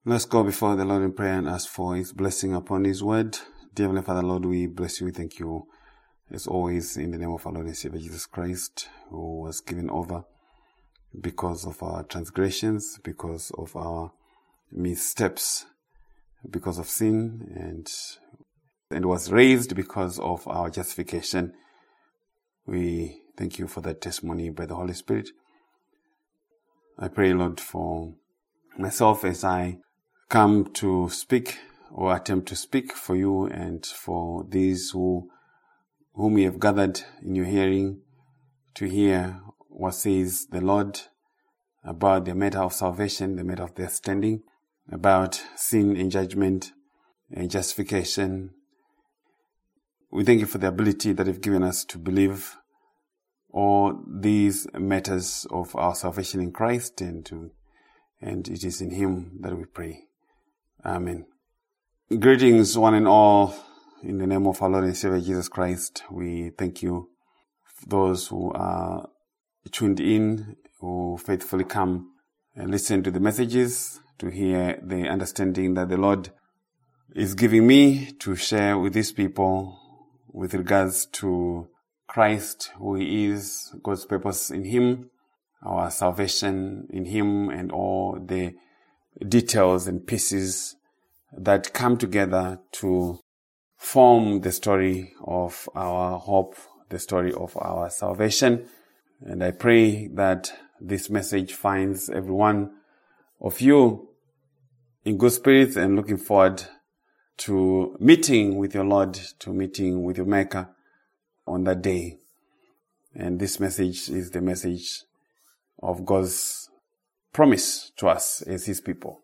Let's go before the Lord in prayer and ask for His blessing upon His word. Dear Heavenly Father, Lord, we bless you. We thank you, as always, in the name of our Lord and Savior Jesus Christ, who was given over because of our transgressions, because of our missteps, because of sin, and was raised because of our justification. We thank you for that testimony by the Holy Spirit. I pray, Lord, for myself as I come to speak or attempt to speak for you and for these whom you have gathered in your hearing to hear what says the Lord about the matter of salvation, the matter of their standing, about sin and judgment and justification. We thank you for the ability that you've given us to believe all these matters of our salvation in Christ, and it is in Him that we pray. Amen. Greetings, one and all, in the name of our Lord and Savior Jesus Christ. We thank you for those who are tuned in, who faithfully come and listen to the messages, to hear the understanding that the Lord is giving me to share with these people with regards to Christ, who He is, God's purpose in Him, our salvation in Him, and all the details and pieces that come together to form the story of our hope, the story of our salvation. And I pray that this message finds every one of you in good spirits and looking forward to meeting with your Lord, to meeting with your Maker on that day. And this message is the message of God's promise to us as His people.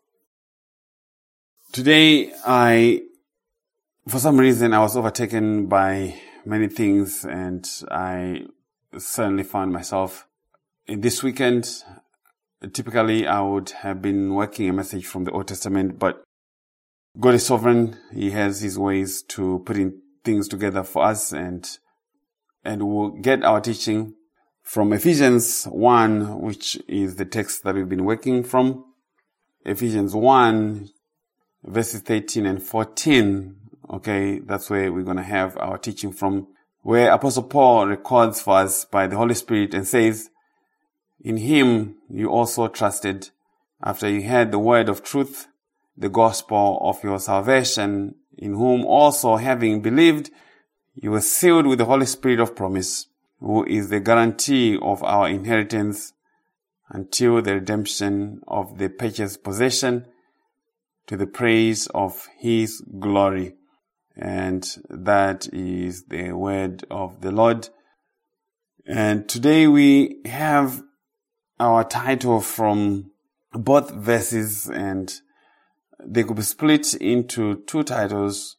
Today, for some reason, I was overtaken by many things, and I suddenly found myself in this weekend. Typically, I would have been working a message from the Old Testament, but God is sovereign. He has His ways to putting things together for us, and we'll get our teaching from Ephesians 1, which is the text that we've been working from. Ephesians 1, verses 13 and 14. Okay, that's where we're going to have our teaching from, where Apostle Paul records for us by the Holy Spirit and says, "In Him you also trusted, after you heard the word of truth, the gospel of your salvation, in whom also having believed, you were sealed with the Holy Spirit of promise, who is the guarantee of our inheritance until the redemption of the purchased possession, to the praise of His glory." And that is the word of the Lord. And today we have our title from both verses, and they could be split into two titles.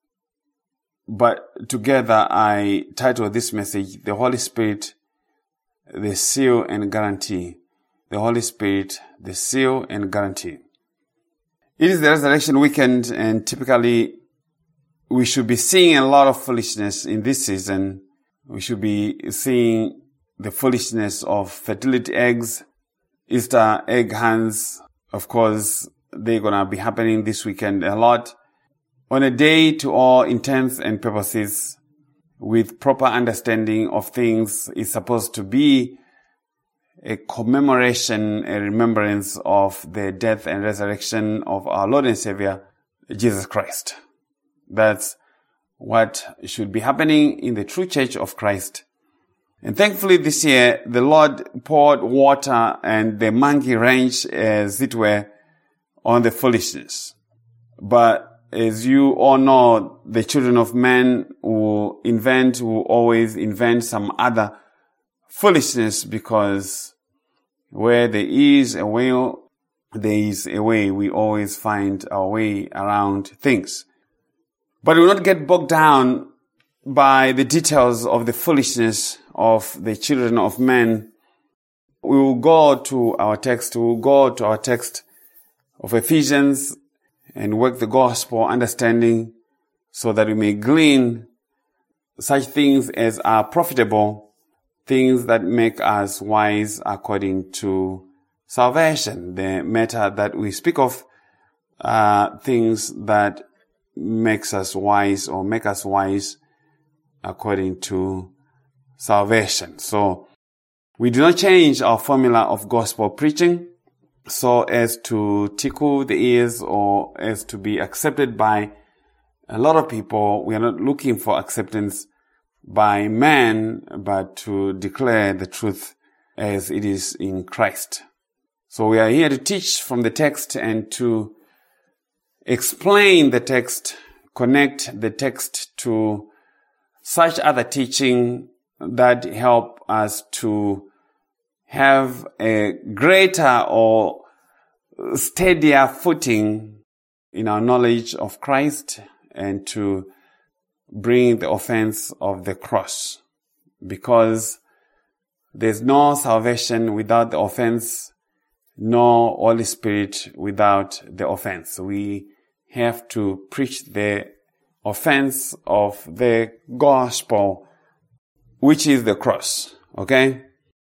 But together I title this message, "The Holy Spirit, the Seal and Guarantee." The Holy Spirit, the Seal and Guarantee. It is the resurrection weekend, and typically we should be seeing a lot of foolishness in this season. We should be seeing the foolishness of fertility eggs, Easter egg hunts. Of course, they're going to be happening this weekend a lot. On a day, to all intents and purposes, with proper understanding of things, is supposed to be a commemoration, a remembrance of the death and resurrection of our Lord and Savior, Jesus Christ. That's what should be happening in the true church of Christ. And thankfully this year, the Lord poured water and the monkey wrench, as it were, on the foolishness. But as you all know, the children of men will always invent some other foolishness, because where there is a will, there is a way. We always find our way around things. But we will not get bogged down by the details of the foolishness of the children of men. We will go to our text. We will go to our text of Ephesians and work the gospel understanding, so that we may glean such things as are profitable, things that make us wise according to salvation. The matter that we speak of things that makes us wise or make us wise according to salvation. So we do not change our formula of gospel preaching so as to tickle the ears or as to be accepted by a lot of people. We are not looking for acceptance by man, but to declare the truth as it is in Christ. So we are here to teach from the text and to explain the text, connect the text to such other teaching that help us to have a greater or steadier footing in our knowledge of Christ and to bring the offense of the cross. Because there's no salvation without the offense, no Holy Spirit without the offense. We have to preach the offense of the gospel, which is the cross. Okay?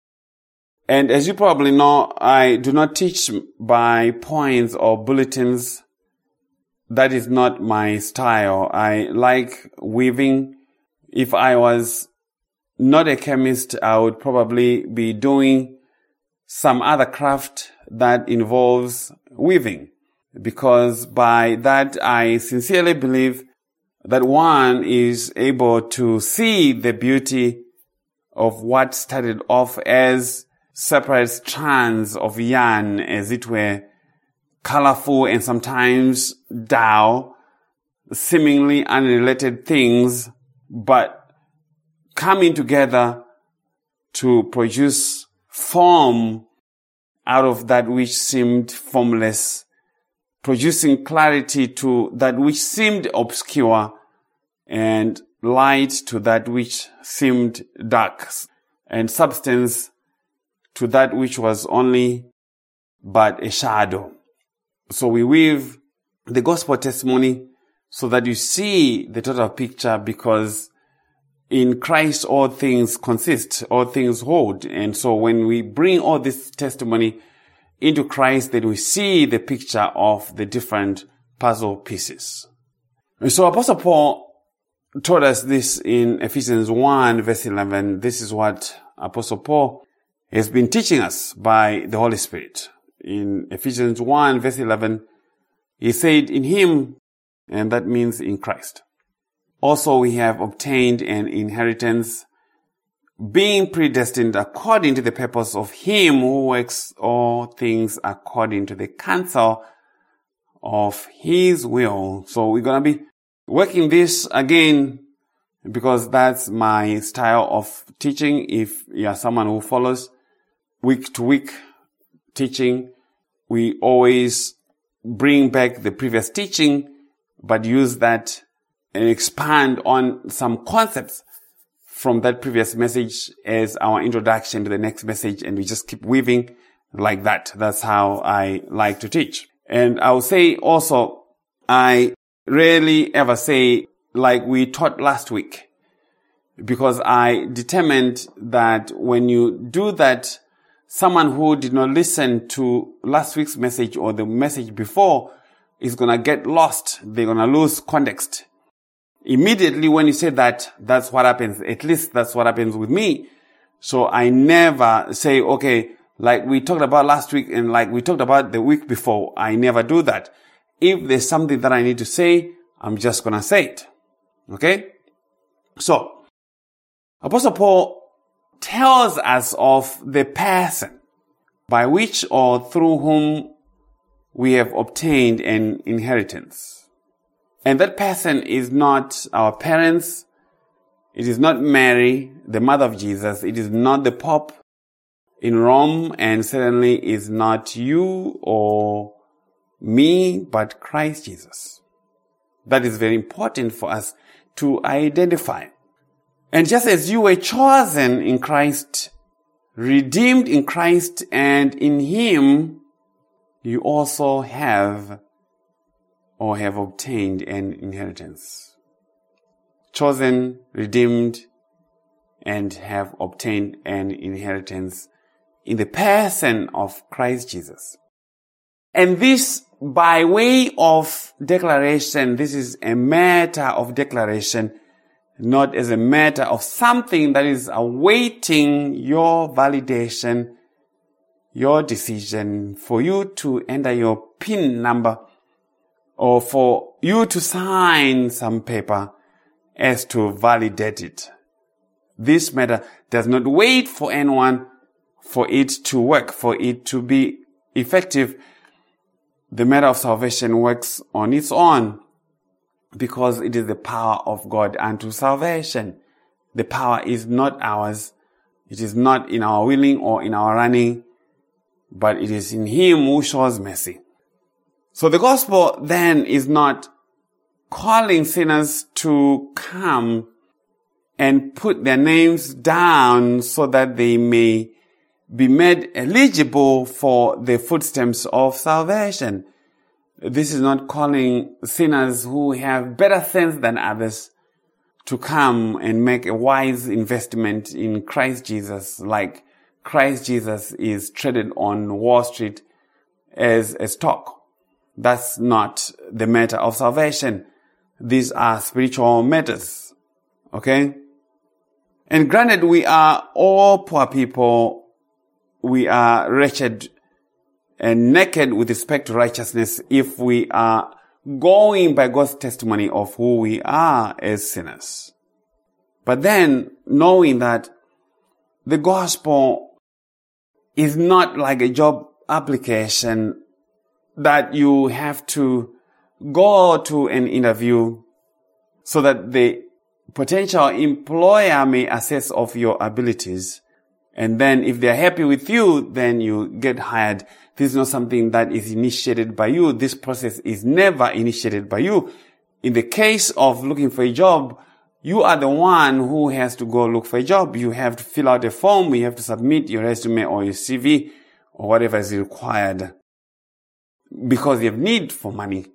And as you probably know, I do not teach by points or bulletins. That is not my style. I like weaving. If I was not a chemist, I would probably be doing some other craft that involves weaving. Because by that, I sincerely believe that one is able to see the beauty of what started off as separate strands of yarn, as it were, colorful and sometimes dull, seemingly unrelated things, but coming together to produce form out of that which seemed formless, producing clarity to that which seemed obscure and light to that which seemed dark, and substance to that which was only but a shadow. So we weave the gospel testimony so that you see the total picture, because in Christ all things consist, all things hold. And so when we bring all this testimony into Christ, then we see the picture of the different puzzle pieces. And so Apostle Paul told us this in Ephesians 1 verse 11. This is what Apostle Paul has been teaching us by the Holy Spirit. In Ephesians 1 verse 11, he said, in him, and that means in Christ, also we have obtained an inheritance, being predestined according to the purpose of him who works all things according to the counsel of his will. So we're going to be working this again, because that's my style of teaching. If you are someone who follows week to week teaching, we always bring back the previous teaching, but use that and expand on some concepts from that previous message as our introduction to the next message, and we just keep weaving like that. That's how I like to teach. And I will say also, I rarely ever say like we taught last week, because I determined that when you do that, someone who did not listen to last week's message or the message before is going to get lost. They're going to lose context. Immediately when you say that, that's what happens. At least that's what happens with me. So I never say, okay, like we talked about last week and like we talked about the week before. I never do that. If there's something that I need to say, I'm just going to say it. Okay? So, Apostle Paul tells us of the person by which or through whom we have obtained an inheritance. And that person is not our parents. It is not Mary, the mother of Jesus. It is not the Pope in Rome, and certainly is not you or me, but Christ Jesus. That is very important for us to identify. And just as you were chosen in Christ, redeemed in Christ, and in him, you also have or have obtained an inheritance. Chosen, redeemed, and have obtained an inheritance in the person of Christ Jesus. And this, by way of declaration, this is a matter of declaration, not as a matter of something that is awaiting your validation, your decision, for you to enter your PIN number, or for you to sign some paper as to validate it. This matter does not wait for anyone for it to work, for it to be effective. The matter of salvation works on its own because it is the power of God unto salvation. The power is not ours. It is not in our willing or in our running, but it is in Him who shows mercy. So the gospel then is not calling sinners to come and put their names down so that they may be made eligible for the footsteps of salvation. This is not calling sinners who have better sense than others to come and make a wise investment in Christ Jesus, like Christ Jesus is traded on Wall Street as a stock. That's not the matter of salvation. These are spiritual matters. Okay? And granted, we are all poor people. We are wretched and naked with respect to righteousness if we are going by God's testimony of who we are as sinners. But then, knowing that the gospel is not like a job application that you have to go to an interview so that the potential employer may assess of your abilities. And then if they're happy with you, then you get hired. This is not something that is initiated by you. This process is never initiated by you. In the case of looking for a job, you are the one who has to go look for a job. You have to fill out a form. You have to submit your resume or your CV or whatever is required because you have need for money.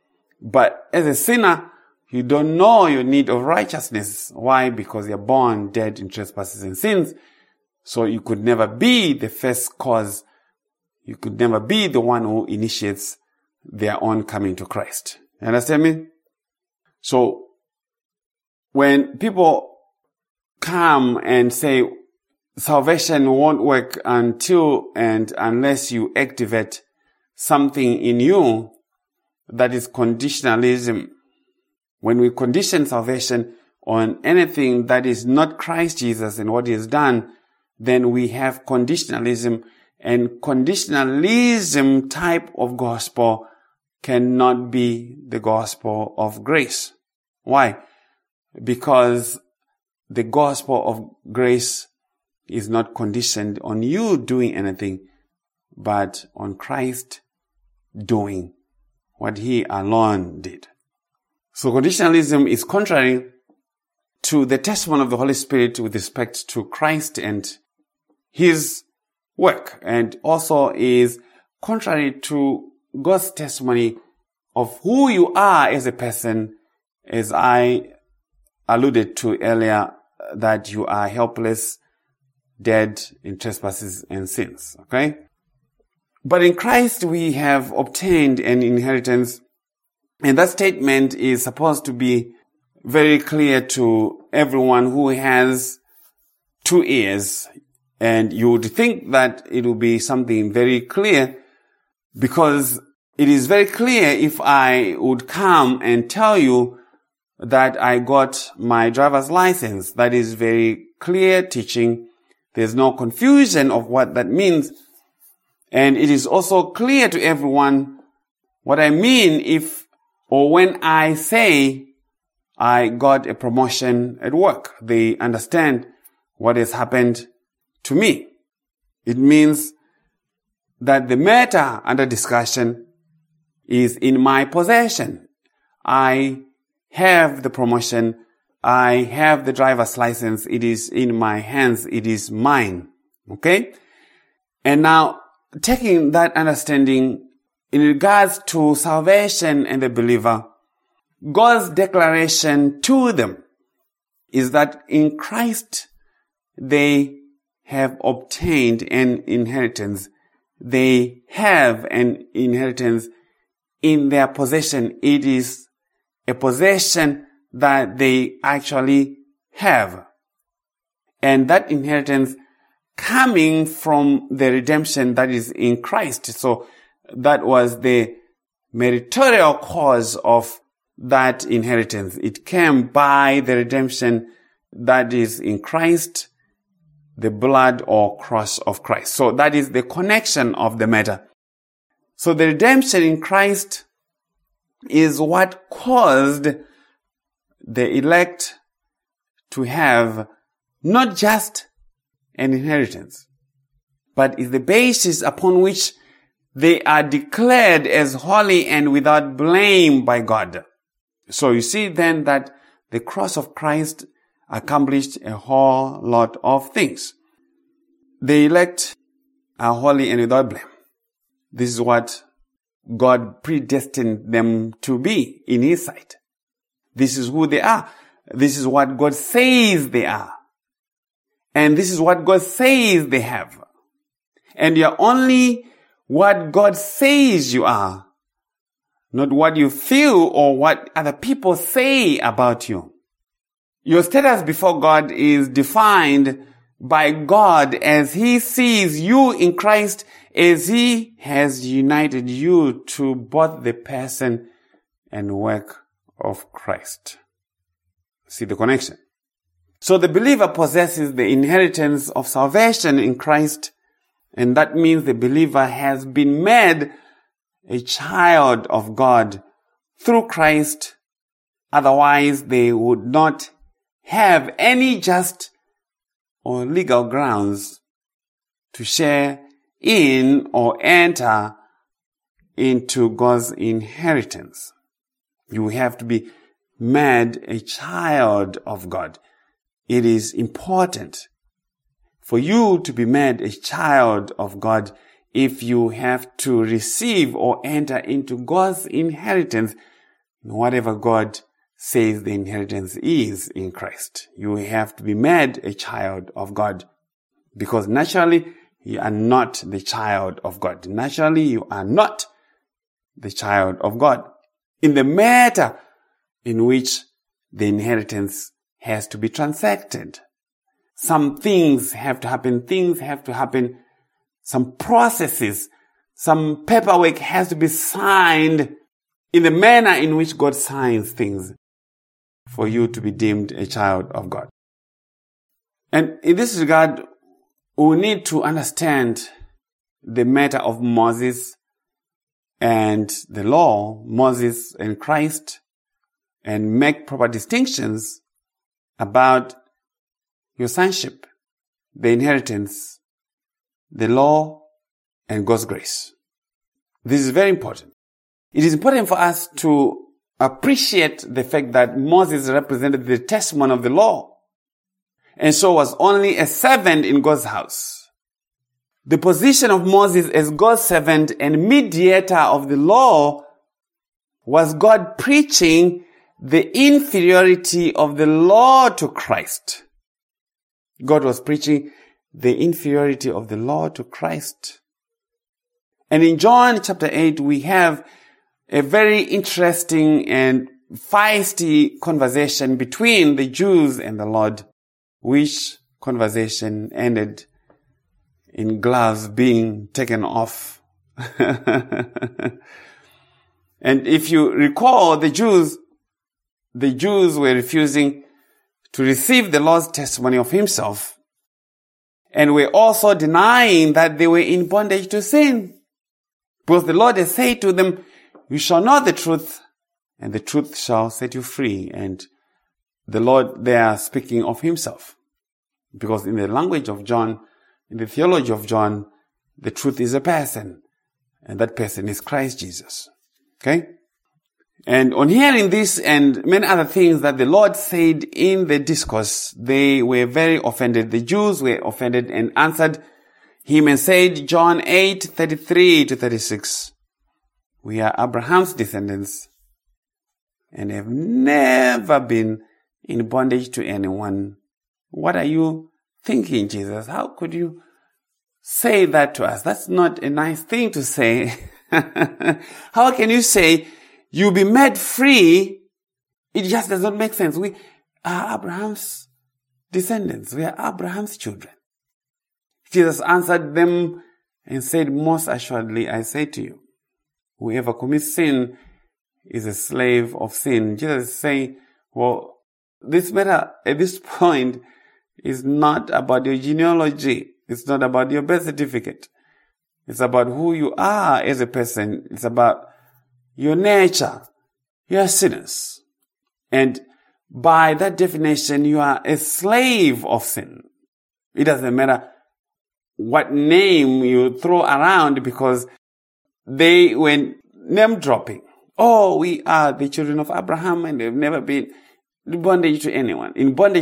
But as a sinner, you don't know your need of righteousness. Why? Because you're born dead in trespasses and sins. So you could never be the first cause. You could never be the one who initiates their own coming to Christ. You understand me? So when people come and say salvation won't work until and unless you activate something in you, that is conditionalism. When we condition salvation on anything that is not Christ Jesus and what He has done, then we have conditionalism, and conditionalism type of gospel cannot be the gospel of grace. Why? Because the gospel of grace is not conditioned on you doing anything, but on Christ doing what He alone did. So conditionalism is contrary to the testimony of the Holy Spirit with respect to Christ and His work, and also is contrary to God's testimony of who you are as a person, as I alluded to earlier, that you are helpless, dead in trespasses and sins. Okay? But in Christ we have obtained an inheritance, and that statement is supposed to be very clear to everyone who has 2 ears. And you would think that it would be something very clear, because it is very clear if I would come and tell you that I got my driver's license. That is very clear teaching. There's no confusion of what that means. And it is also clear to everyone what I mean if or when I say I got a promotion at work. They understand what has happened to me. It means that the matter under discussion is in my possession. I have the promotion. I have the driver's license. It is in my hands. It is mine. Okay? And now, taking that understanding in regards to salvation and the believer, God's declaration to them is that in Christ they have obtained an inheritance. they have an inheritance in their possession. It is a possession that they actually have. And that inheritance coming from the redemption that is in Christ. So that was the meritorial cause of that inheritance. It came by the redemption that is in Christ, the blood or cross of Christ. So that is the connection of the matter. So the redemption in Christ is what caused the elect to have not just an inheritance, but is the basis upon which they are declared as holy and without blame by God. So you see then that the cross of Christ accomplished a whole lot of things. The elect are holy and without blame. This is what God predestined them to be in His sight. This is who they are. This is what God says they are. And this is what God says they have. And you're only what God says you are, not what you feel or what other people say about you. Your status before God is defined by God as He sees you in Christ, as He has united you to both the person and work of Christ. See the connection? So the believer possesses the inheritance of salvation in Christ, and that means the believer has been made a child of God through Christ. Otherwise, they would not have any just or legal grounds to share in or enter into God's inheritance. You have to be made a child of God. It is important for you to be made a child of God if you have to receive or enter into God's inheritance, whatever God says the inheritance is in Christ. You have to be made a child of God, because naturally you are not the child of God. Naturally you are not the child of God in the matter in which the inheritance has to be transacted. Some things have to happen, some processes, some paperwork has to be signed in the manner in which God signs things for you to be deemed a child of God. And in this regard, we need to understand the matter of Moses and the law, Moses and Christ, and make proper distinctions about your sonship, the inheritance, the law, and God's grace. This is very important. It is important for us to appreciate the fact that Moses represented the testimony of the law, and so was only a servant in God's house. The position of Moses as God's servant and mediator of the law was God preaching the inferiority of the law to Christ. God was preaching the inferiority of the law to Christ. And in John chapter 8, we have a very interesting and feisty conversation between the Jews and the Lord, which conversation ended in gloves being taken off. And if you recall, the Jews were refusing to receive the Lord's testimony of Himself, and were also denying that they were in bondage to sin. Because the Lord has said to them, "You shall know the truth, and the truth shall set you free." And the Lord there speaking of Himself. Because in the language of John, in the theology of John, the truth is a person, and that person is Christ Jesus. Okay? And on hearing this and many other things that the Lord said in the discourse, they were very offended. The Jews were offended and answered Him and said, John 8:33-36, "We are Abraham's descendants and have never been in bondage to anyone. What are you thinking, Jesus? How could you say that to us. That's not a nice thing to say. How can you say you'll be made free? It just does not make sense. We are Abraham's descendants. We are Abraham's children. Jesus answered them and said, most assuredly, I say to you, whoever commits sin is a slave of sin. Jesus is saying, well, this matter at this point is not about your genealogy. It's not about your birth certificate. It's about who you are as a person. It's about your nature. You are sinners. And by that definition, you are a slave of sin. It doesn't matter what name you throw around, because they were name dropping. Oh, we are the children of Abraham, and they've never been in bondage to anyone.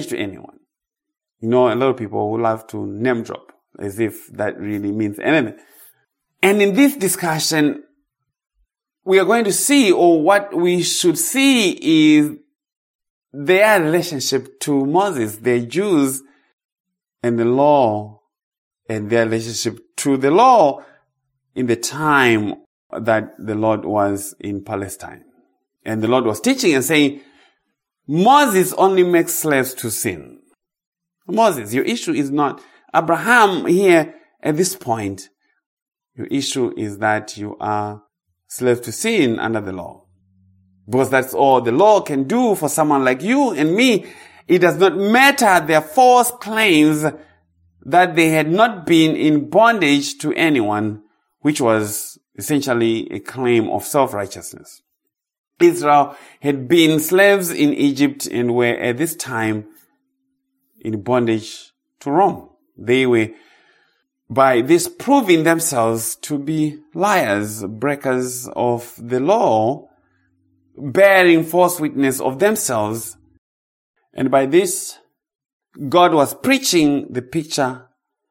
You know, a lot of people who love to name drop as if that really means anything. And in this discussion, we are going to see, or what we should see, is their relationship to Moses, the Jews, and the law, and their relationship to the law in the time that the Lord was in Palestine. And the Lord was teaching and saying, Moses only makes slaves to sin. Moses, your issue is not Abraham here at this point. Your issue is that you are slaves to sin under the law. Because that's all the law can do for someone like you and me. It does not matter their false claims that they had not been in bondage to anyone, which was essentially a claim of self-righteousness. Israel had been slaves in Egypt and were at this time in bondage to Rome. They were, by this, proving themselves to be liars, breakers of the law, bearing false witness of themselves. And by this, God was preaching the picture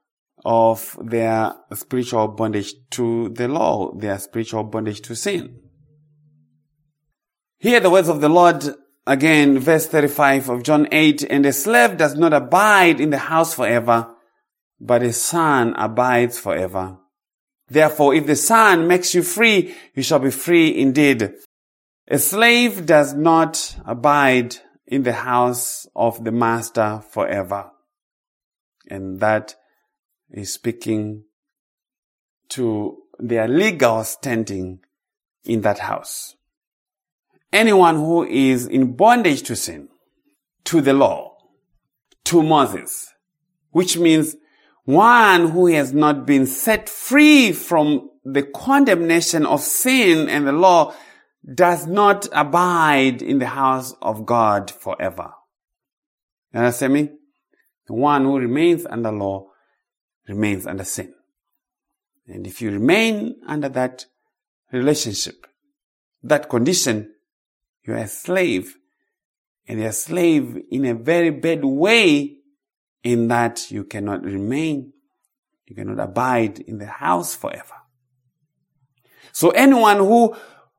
of their spiritual bondage to the law, their spiritual bondage to sin. Hear the words of the Lord again, verse 35 of John 8, and a slave does not abide in the house forever, but a son abides forever. Therefore, if the Son makes you free, you shall be free indeed. A slave does not abide in the house of the master forever. And that is speaking to their legal standing in that house. Anyone who is in bondage to sin, to the law, to Moses, which means one who has not been set free from the condemnation of sin and the law, does not abide in the house of God forever. You understand me? The one who remains under law remains under sin. And if you remain under that relationship, that condition, you're a slave. And you're a slave in a very bad way, in that you cannot remain, you cannot abide in the house forever. So anyone who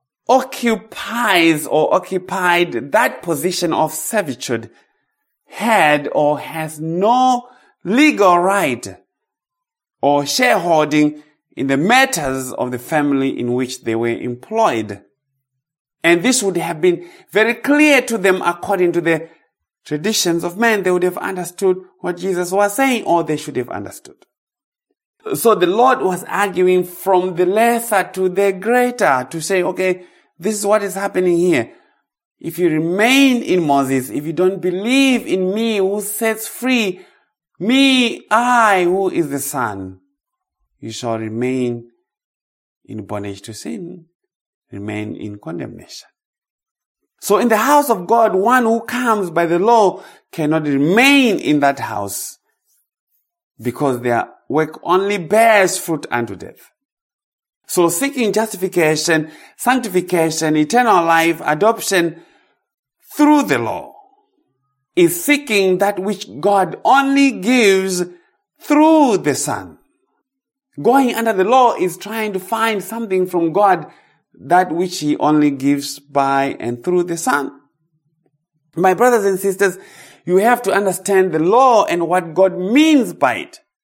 occupies or occupied that position of servitude had or has no legal right or shareholding in the matters of the family in which they were employed. And this would have been very clear to them according to the traditions of men. They would have understood what Jesus was saying, or they should have understood. So the Lord was arguing from the lesser to the greater to say, okay, this is what is happening here. If you remain in Moses, if you don't believe in me who sets free, me, I, who is the Son, you shall remain in bondage to sin, remain in condemnation. So in the house of God, one who comes by the law cannot remain in that house, because their work only bears fruit unto death. So seeking justification, sanctification, eternal life, adoption through the law is seeking that which God only gives through the Son. Going under the law is trying to find something from God, that which He only gives by and through the Son. My brothers and sisters, you have to understand the law and what God means by it.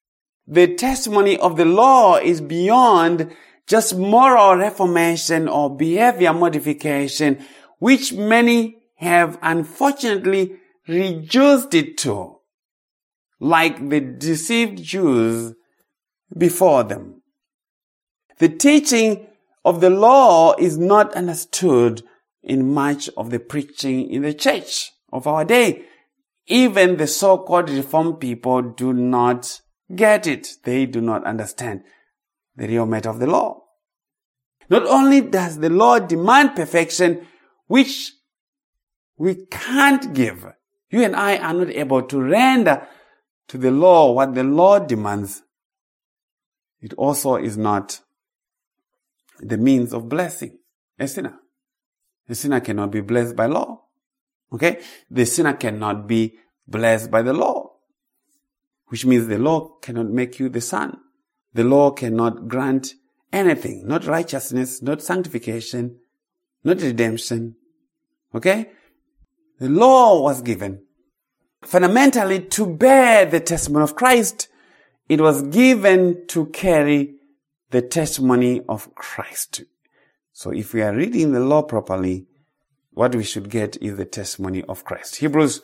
the testimony of the law is beyond just moral reformation or behavior modification, which many have unfortunately reduced it to, like the deceived Jews before them. The teaching of the law is not understood in much of the preaching in the church of our day. Even the so-called Reformed people do not get it. They do not understand the real matter of the law. Not only does the law demand perfection, which we can't give. You and I are not able to render to the law what the law demands. It also is not the means of blessing a sinner. The sinner cannot be blessed by law. Okay? The sinner cannot be blessed by the law. Which means the law cannot make you the son. The law cannot grant anything. Not righteousness, not sanctification, not redemption. Okay? The law was given fundamentally to bear the testimony of Christ. It was given to carry the testimony of Christ. So if we are reading the law properly, what we should get is the testimony of Christ. Hebrews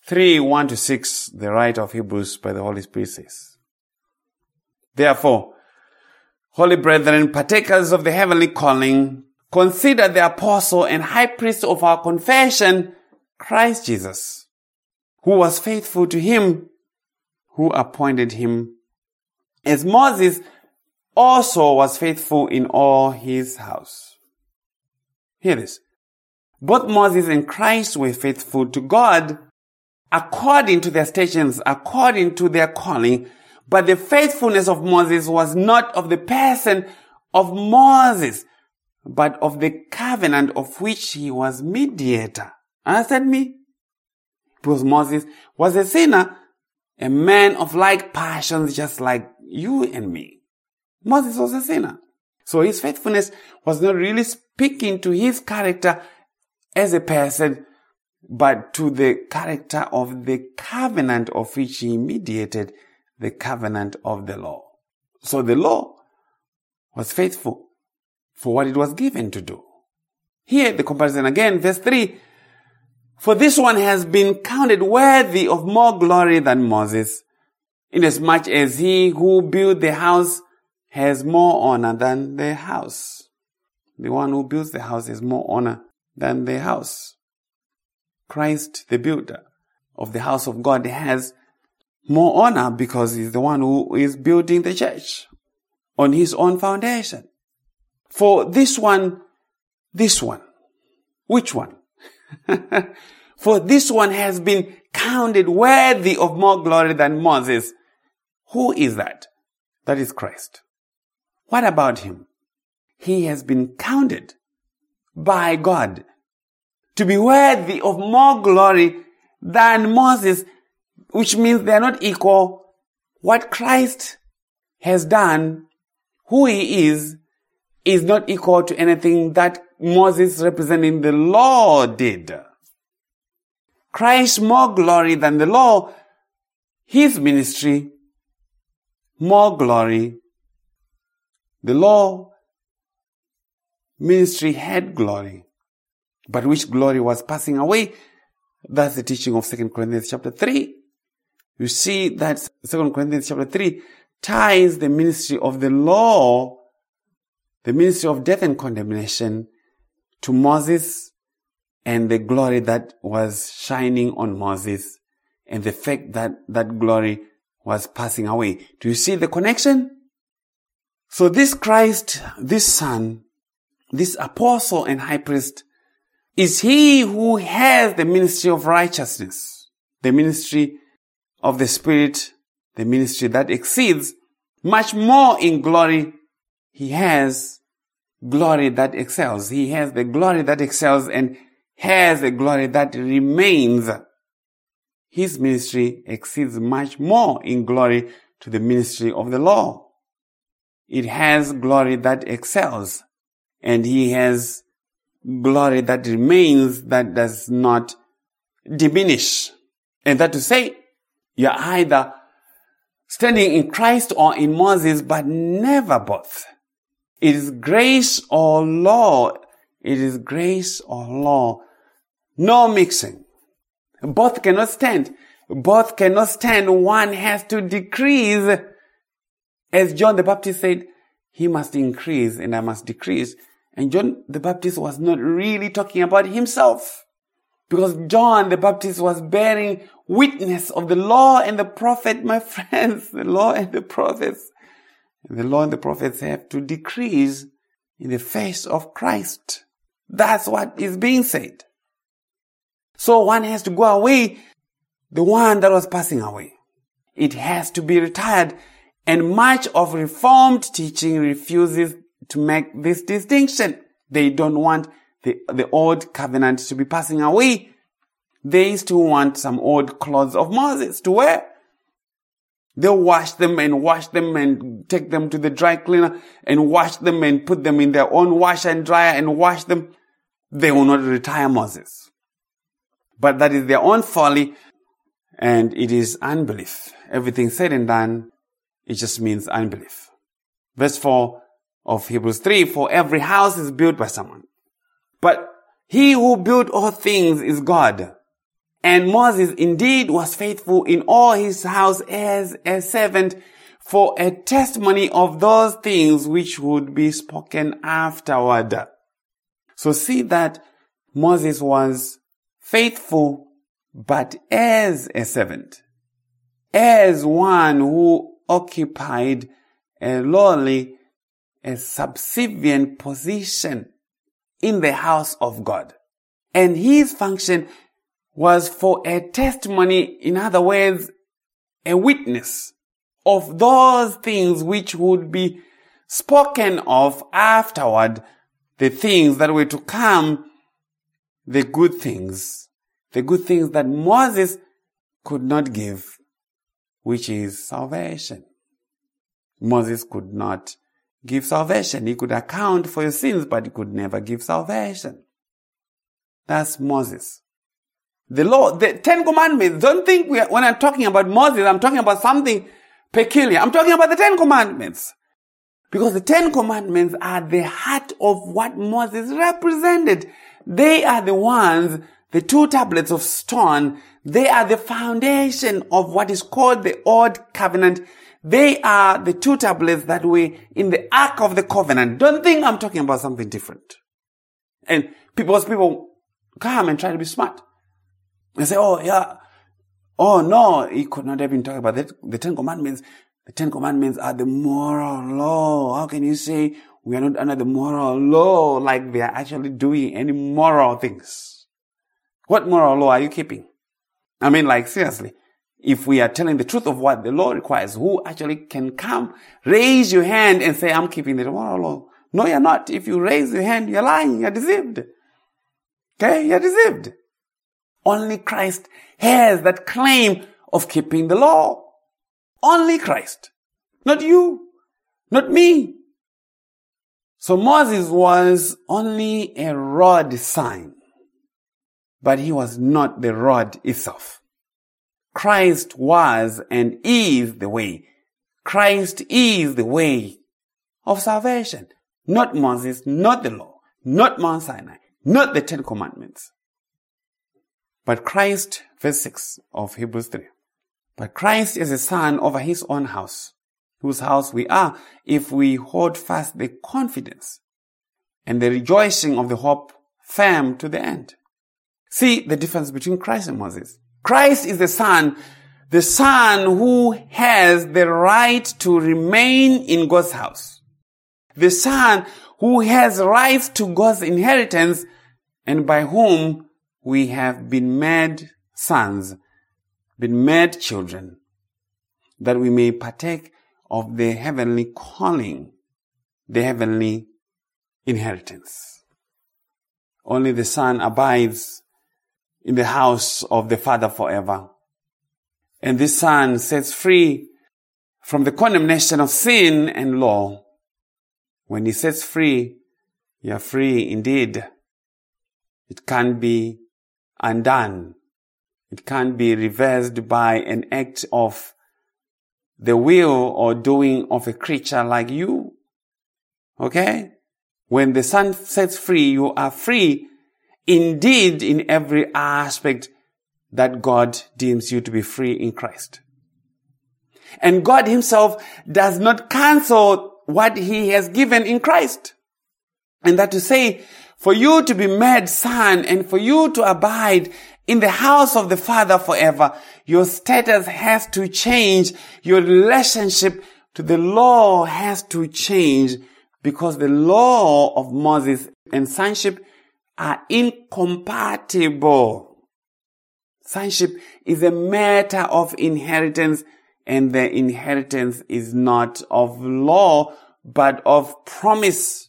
3:1-6, the writer of Hebrews by the Holy Spirit says, "Therefore, holy brethren, partakers of the heavenly calling, consider the apostle and high priest of our confession, Christ Jesus, who was faithful to him who appointed him, as Moses also was faithful in all his house." Hear this. Both Moses and Christ were faithful to God according to their stations, according to their calling. But the faithfulness of Moses was not of the person of Moses, but of the covenant of which he was mediator. Understand me? Because Moses was a sinner, a man of like passions just like you and me. Moses was a sinner. So his faithfulness was not really speaking to his character as a person, but to the character of the covenant of which he mediated, the covenant of the law. So the law was faithful for what it was given to do. Here the comparison again, verse 3, "For this one has been counted worthy of more glory than Moses, inasmuch as he who built the house has more honor than the house." The one who builds the house has more honor than the house. Christ, the builder of the house of God, has more honor because he's the one who is building the church on his own foundation. For this one, which one? For this one has been counted worthy of more glory than Moses. Who is that? That is Christ. What about him? He has been counted by God to be worthy of more glory than Moses, which means they are not equal. What Christ has done, who he is not equal to anything that Moses representing the law did. Christ more glory than the law. His ministry more glory. The law ministry had glory, but which glory was passing away? That's the teaching of 2 Corinthians chapter 3. You see that 2 Corinthians chapter 3 ties the ministry of the law, the ministry of death and condemnation, to Moses and the glory that was shining on Moses and the fact that that glory was passing away. Do you see the connection? So this Christ, this Son, this apostle and high priest, is he who has the ministry of righteousness, the ministry of the Spirit, the ministry that exceeds much more in glory. He has glory that excels. He has the glory that excels and has a glory that remains. His ministry exceeds much more in glory to the ministry of the law. It has glory that excels, and he has glory that remains, that does not diminish. And that to say, you're either standing in Christ or in Moses, but never both. It is grace or law. It is grace or law. No mixing. Both cannot stand. Both cannot stand. One has to decrease. As John the Baptist said, he must increase and I must decrease. And John the Baptist was not really talking about himself, because John the Baptist was bearing witness of the law and the prophet, my friends. The law and the prophets. The law and the prophets have to decrease in the face of Christ. That's what is being said. So one has to go away, the one that was passing away. It has to be retired. And much of Reformed teaching refuses to make this distinction. They don't want the old covenant to be passing away. They still want some old clothes of Moses to wear. They'll wash them and take them to the dry cleaner and wash them and put them in their own washer and dryer and wash them. They will not retire Moses. But that is their own folly, and it is unbelief. Everything said and done, it just means unbelief. Verse 4 of Hebrews 3, for every house is built by someone. But he who built all things is God. And Moses indeed was faithful in all his house as a servant for a testimony of those things which would be spoken afterward. So see that Moses was faithful, but as a servant, as one who occupied a lowly, a subservient position in the house of God. And his function was for a testimony, in other words, a witness of those things which would be spoken of afterward, the things that were to come, the good things that Moses could not give, which is salvation. Moses could not give salvation. He could account for your sins, but he could never give salvation. That's Moses. The law, the Ten Commandments, don't think when I'm talking about Moses, I'm talking about something peculiar. I'm talking about the Ten Commandments. Because the Ten Commandments are the heart of what Moses represented. They are the ones, the 2 tablets of stone. They are the foundation of what is called the Old Covenant. They are the 2 tablets that were in the Ark of the Covenant. Don't think I'm talking about something different. And people come and try to be smart. They say, oh no, he could not have been talking about the Ten Commandments. The Ten Commandments are the moral law. How can you say we are not under the moral law, like they are actually doing any moral things? What moral law are you keeping? I mean, like, seriously, if we are telling the truth of what the law requires, who actually can come, raise your hand and say, I'm keeping the moral law? No, you're not. If you raise your hand, you're lying, you're deceived. Okay, you're deceived. Only Christ has that claim of keeping the law. Only Christ. Not you. Not me. So Moses was only a rod sign, but he was not the rod itself. Christ was and is the way. Christ is the way of salvation. Not Moses, not the law, not Mount Sinai, not the Ten Commandments. But Christ, verse 6 of Hebrews 3. But Christ is a son over his own house, whose house we are, if we hold fast the confidence and the rejoicing of the hope firm to the end. See the difference between Christ and Moses. Christ is the son who has the right to remain in God's house. The son who has rights to God's inheritance, and by whom we have been made sons, been made children, that we may partake of the heavenly calling, the heavenly inheritance. Only the Son abides in the house of the Father forever. And this Son sets free from the condemnation of sin and law. When he sets free, you are free indeed. It can't be undone. It can't be reversed by an act of the will or doing of a creature like you. Okay? When the Son sets free, you are free indeed in every aspect that God deems you to be free in Christ. And God himself does not cancel what he has given in Christ. And that to say, for you to be made son and for you to abide in the house of the Father forever, your status has to change. Your relationship to the law has to change, because the law of Moses and sonship are incompatible. Sonship is a matter of inheritance, and the inheritance is not of law, but of promise.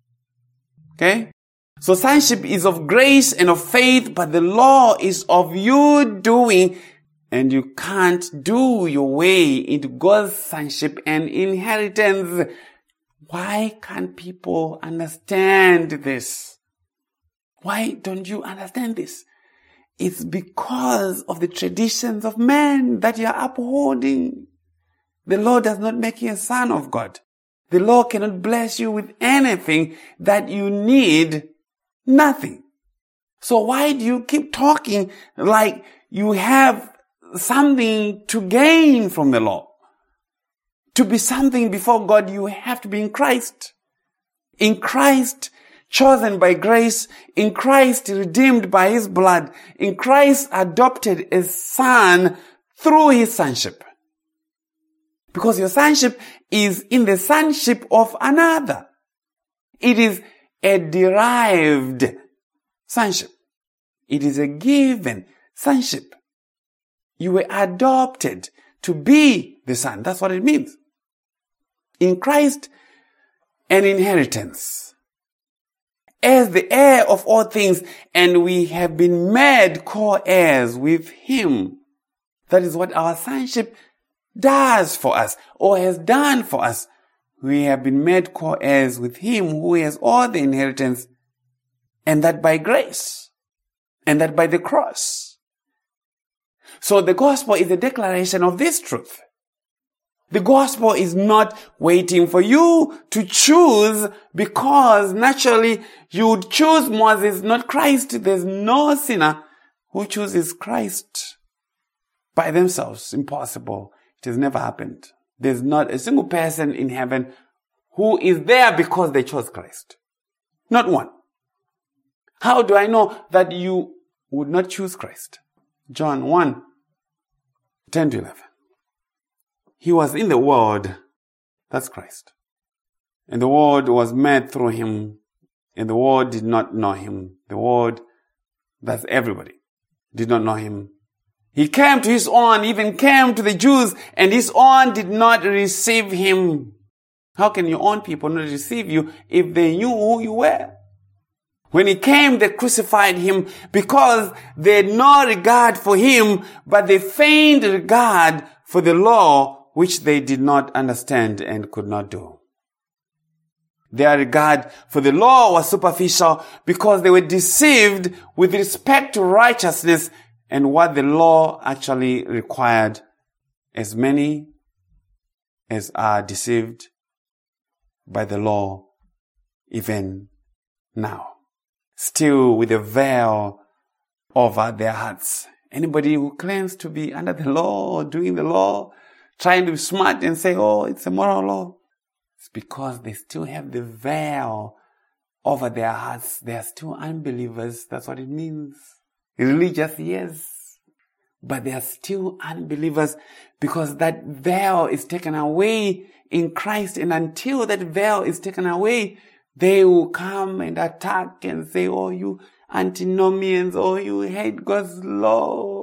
Okay? So sonship is of grace and of faith, but the law is of you doing, and you can't do your way into God's sonship and inheritance. Why can't people understand this? Why don't you understand this? It's because of the traditions of men that you are upholding. The law does not make you a son of God. The law cannot bless you with anything that you need. Nothing. So why do you keep talking like you have something to gain from the law? To be something before God, you have to be in Christ. In Christ, chosen by grace. In Christ, redeemed by his blood. In Christ, adopted as son through his sonship. Because your sonship is in the sonship of another. It is a derived sonship. It is a given sonship. You were adopted to be the son. That's what it means. In Christ, an inheritance. As the heir of all things, and we have been made co-heirs with him. That is what our sonship does for us, or has done for us. We have been made co-heirs with him who has all the inheritance, and that by grace, and that by the cross. So the gospel is a declaration of this truth. The gospel is not waiting for you to choose, because naturally you would choose Moses, not Christ. There's no sinner who chooses Christ by themselves. Impossible. It has never happened. There's not a single person in heaven who is there because they chose Christ. Not one. How do I know that you would not choose Christ? John 1, 10 to 11. He was in the world. That's Christ. And the world was made through him. And the world did not know him. The world, that's everybody, did not know him. He came to his own, even came to the Jews, and his own did not receive him. How can your own people not receive you if they knew who you were? When he came, they crucified him because they had no regard for him, but they feigned regard for the law, which they did not understand and could not do. Their regard for the law was superficial because they were deceived with respect to righteousness and what the law actually required. As many as are deceived by the law, even now, still with a veil over their hearts. Anybody who claims to be under the law or doing the law, trying to be smart and say, oh, it's a moral law, it's because they still have the veil over their hearts. They are still unbelievers. That's what it means. Religious, yes, but they are still unbelievers because that veil is taken away in Christ. And until that veil is taken away, they will come and attack and say, oh, you antinomians, oh, you hate God's law.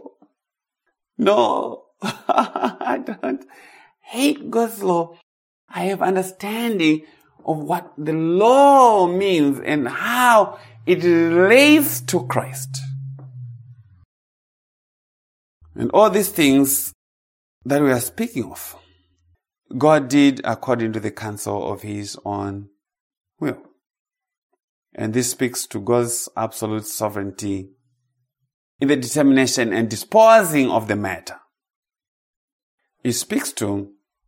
No, I don't hate God's law. I have understanding of what the law means and how it relates to Christ. And all these things that we are speaking of, God did according to the counsel of his own will. And this speaks to God's absolute sovereignty in the determination and disposing of the matter. It speaks to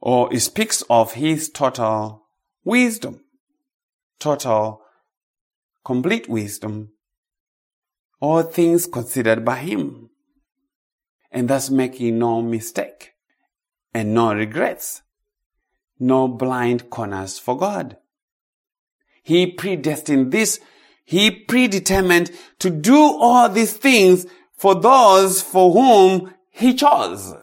or it speaks of his total wisdom, total, complete wisdom, all things considered by him, and thus making no mistake and no regrets, no blind corners for God. He predestined this. He predetermined to do all these things for those for whom he chose.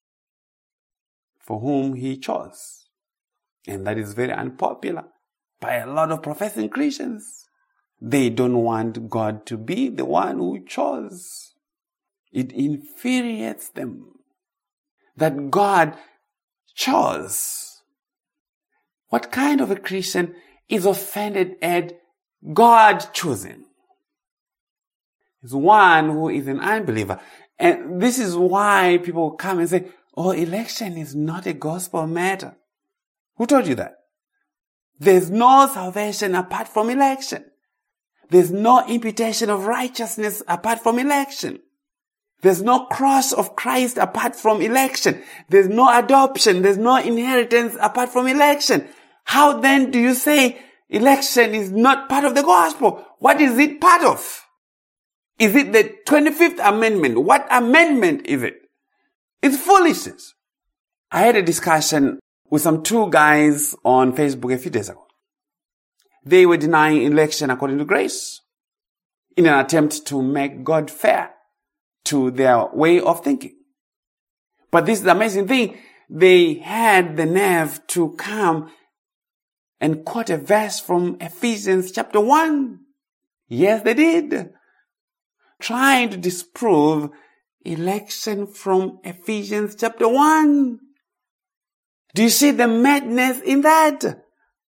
For whom he chose. And that is very unpopular by a lot of professing Christians. They don't want God to be the one who chose. It infuriates them that God chose. What kind of a Christian is offended at God choosing? It's one who is an unbeliever. And this is why people come and say, oh, election is not a gospel matter. Who told you that? There's no salvation apart from election. There's no imputation of righteousness apart from election. There's no cross of Christ apart from election. There's no adoption. There's no inheritance apart from election. How then do you say election is not part of the gospel? What is it part of? Is it the 25th Amendment? What amendment is it? It's foolishness. I had a discussion with some two guys on Facebook a few days ago. They were denying election according to grace in an attempt to make God fair to their way of thinking. But this is the amazing thing. They had the nerve to come and quote a verse from Ephesians chapter 1. Yes, they did. Trying to disprove election from Ephesians chapter 1. Do you see the madness in that?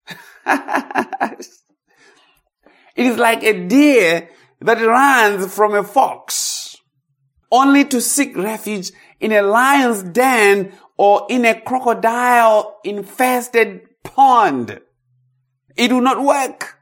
It is like a deer that runs from a fox, only to seek refuge in a lion's den or in a crocodile-infested pond. It will not work.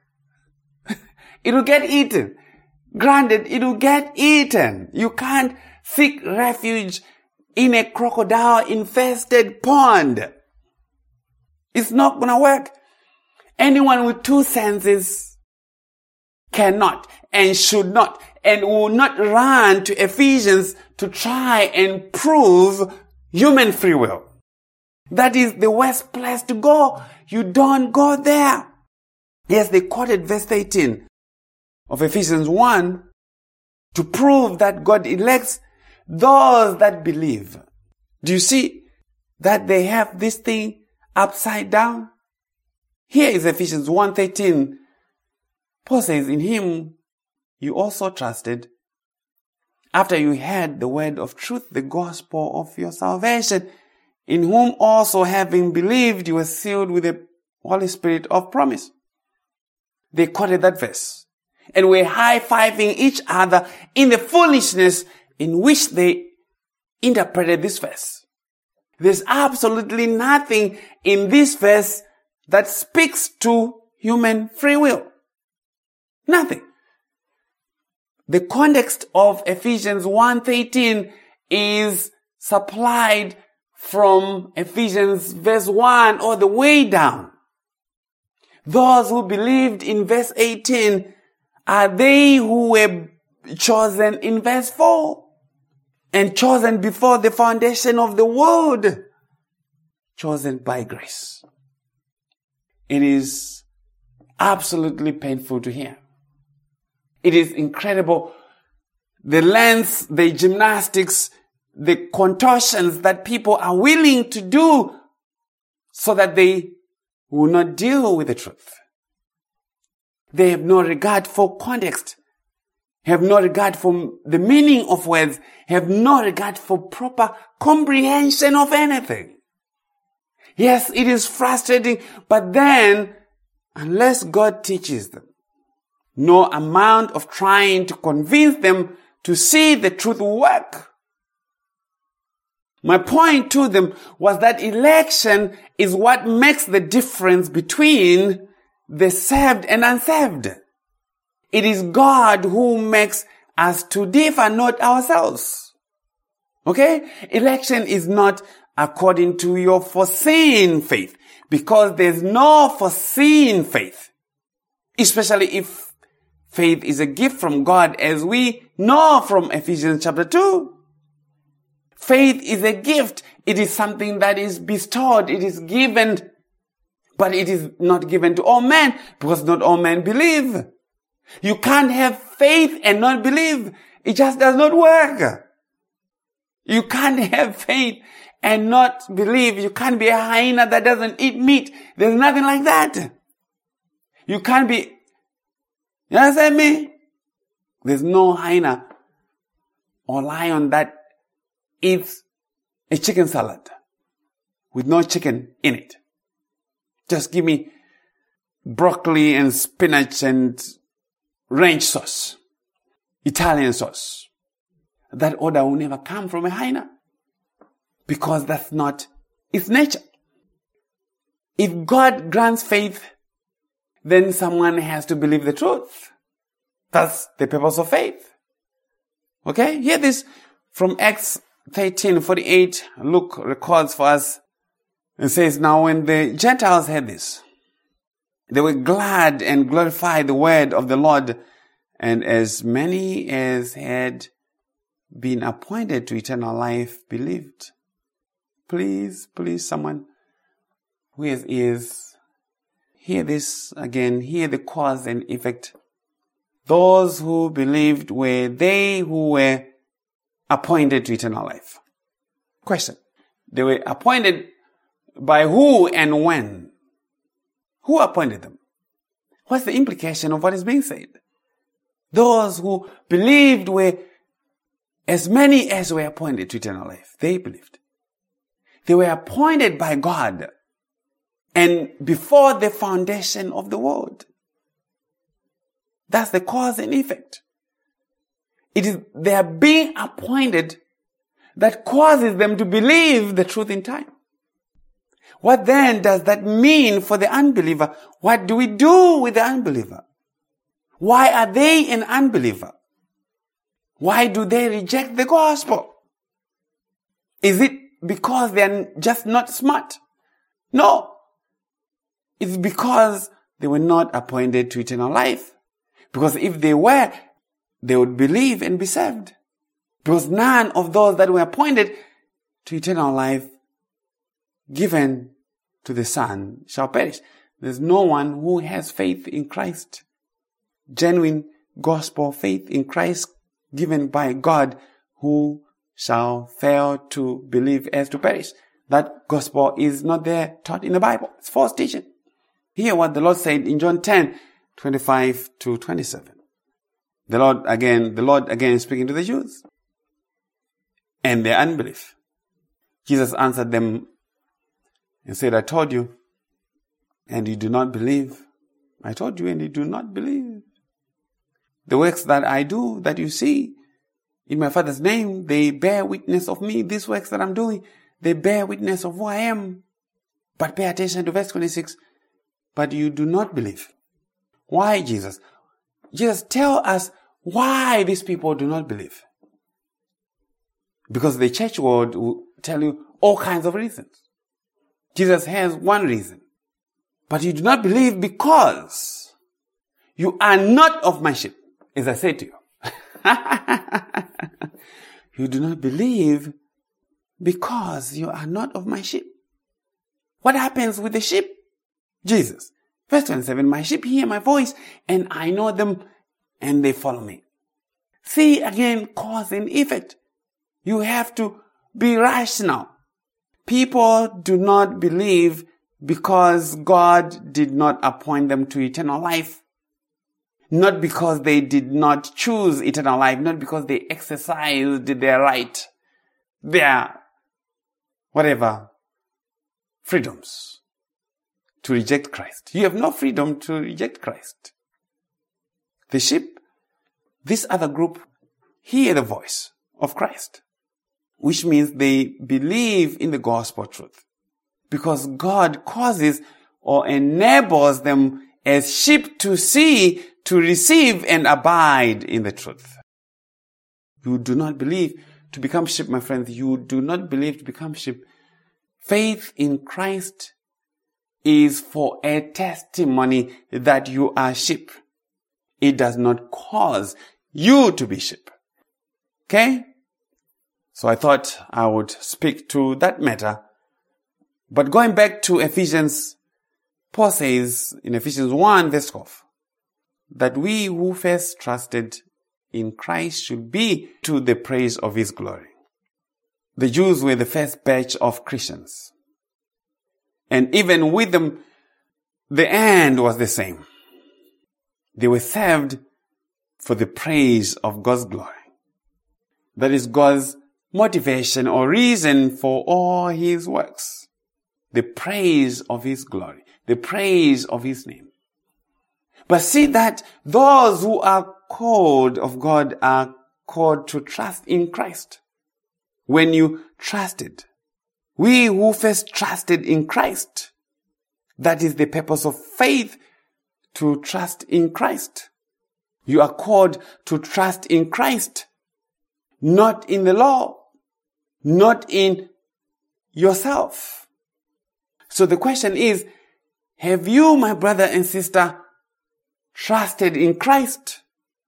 It will get eaten. Granted, it will get eaten. You can't seek refuge in a crocodile-infested pond. It's not going to work. Anyone with two senses cannot and should not and will not run to Ephesians to try and prove human free will. That is the worst place to go. You don't go there. Yes, they quoted verse 18 of Ephesians 1 to prove that God elects those that believe. Do you see that they have this thing upside down? Here is Ephesians 1:13. Paul says, in him you also trusted, after you heard the word of truth, the gospel of your salvation, in whom also having believed you were sealed with the Holy Spirit of promise. They quoted that verse and were high-fiving each other in the foolishness in which they interpreted this verse. There's absolutely nothing in this verse that speaks to human free will. Nothing. The context of Ephesians 1:13 is supplied from Ephesians verse 1 all the way down. Those who believed in verse 18 are they who were chosen in verse 4 and chosen before the foundation of the world, chosen by grace. It is absolutely painful to hear. It is incredible the lengths, the gymnastics, the contortions that people are willing to do so that they will not deal with the truth. They have no regard for context, have no regard for the meaning of words, have no regard for proper comprehension of anything. Yes, it is frustrating, but then, unless God teaches them, no amount of trying to convince them to see the truth will work. My point to them was that election is what makes the difference between the saved and unsaved. It is God who makes us to differ, not ourselves. Okay? Election is not according to your foreseen faith. Because there's no foreseen faith. Especially if faith is a gift from God, as we know from Ephesians chapter 2. Faith is a gift. It is something that is bestowed. It is given. But it is not given to all men, because not all men believe. You can't have faith and not believe. It just does not work. You can't have faith and not believe. You can't be a hyena that doesn't eat meat. There's nothing like that. You can't be, you understand me? There's no hyena or lion that eats a chicken salad with no chicken in it. Just give me broccoli and spinach and ranch sauce, Italian sauce. That order will never come from a hyena, because that's not its nature. If God grants faith, then someone has to believe the truth. That's the purpose of faith. Okay? Hear this from Acts 13:48. Luke records for us and says, "Now when the Gentiles heard this, they were glad and glorified the word of the Lord, and as many as had been appointed to eternal life believed." Please, someone who has ears, hear this again. Hear the cause and effect. Those who believed were they who were appointed to eternal life. Question. They were appointed by who and when? Who appointed them? What's the implication of what is being said? Those who believed were as many as were appointed to eternal life. They believed. They were appointed by God and before the foundation of the world. That's the cause and effect. It is their being appointed that causes them to believe the truth in time. What then does that mean for the unbeliever? What do we do with the unbeliever? Why are they an unbeliever? Why do they reject the gospel? Is it because they're just not smart? No. It's because they were not appointed to eternal life. Because if they were, they would believe and be saved. Because none of those that were appointed to eternal life given to the Son shall perish. There's no one who has faith in Christ. Genuine gospel faith in Christ given by God, who shall fail to believe as to perish. That gospel is not there taught in the Bible. It's false teaching. Hear what the Lord said in John 10:25-27. The Lord again speaking to the Jews and their unbelief. Jesus answered them and said, "I told you, and you do not believe. I told you, and you do not believe. The works that I do, that you see in my Father's name, they bear witness of me. These works that I'm doing, they bear witness of who I am." But pay attention to verse 26. "But you do not believe." Why, Jesus? Jesus, tell us why these people do not believe. Because the church world will tell you all kinds of reasons. Jesus has one reason. "But you do not believe because you are not of my sheep," as I said to you. You do not believe because you are not of my sheep. What happens with the sheep? Jesus. Verse 27, "My sheep hear my voice, and I know them, and they follow me." See again, cause and effect. You have to be rational. People do not believe because God did not appoint them to eternal life. Not because they did not choose eternal life. Not because they exercised their right, their whatever freedoms to reject Christ. You have no freedom to reject Christ. The sheep, this other group, hear the voice of Christ, which means they believe in the gospel truth, because God causes or enables them as sheep to see, to receive and abide in the truth. You do not believe to become sheep, my friends. You do not believe to become sheep Faith in Christ is for a testimony that you are sheep. It does not cause you to be sheep. Okay? So I thought I would speak to that matter. But going back to Ephesians, Paul says in Ephesians 1 verse 12, that we who first trusted in Christ should be to the praise of His glory. The Jews were the first batch of Christians. And even with them, the end was the same. They were saved for the praise of God's glory. That is God's motivation or reason for all His works. The praise of His glory. The praise of His name. But see that those who are called of God are called to trust in Christ. When you trusted, we who first trusted in Christ, that is the purpose of faith, to trust in Christ. You are called to trust in Christ, not in the law, not in yourself. So the question is, have you, my brother and sister, trusted in Christ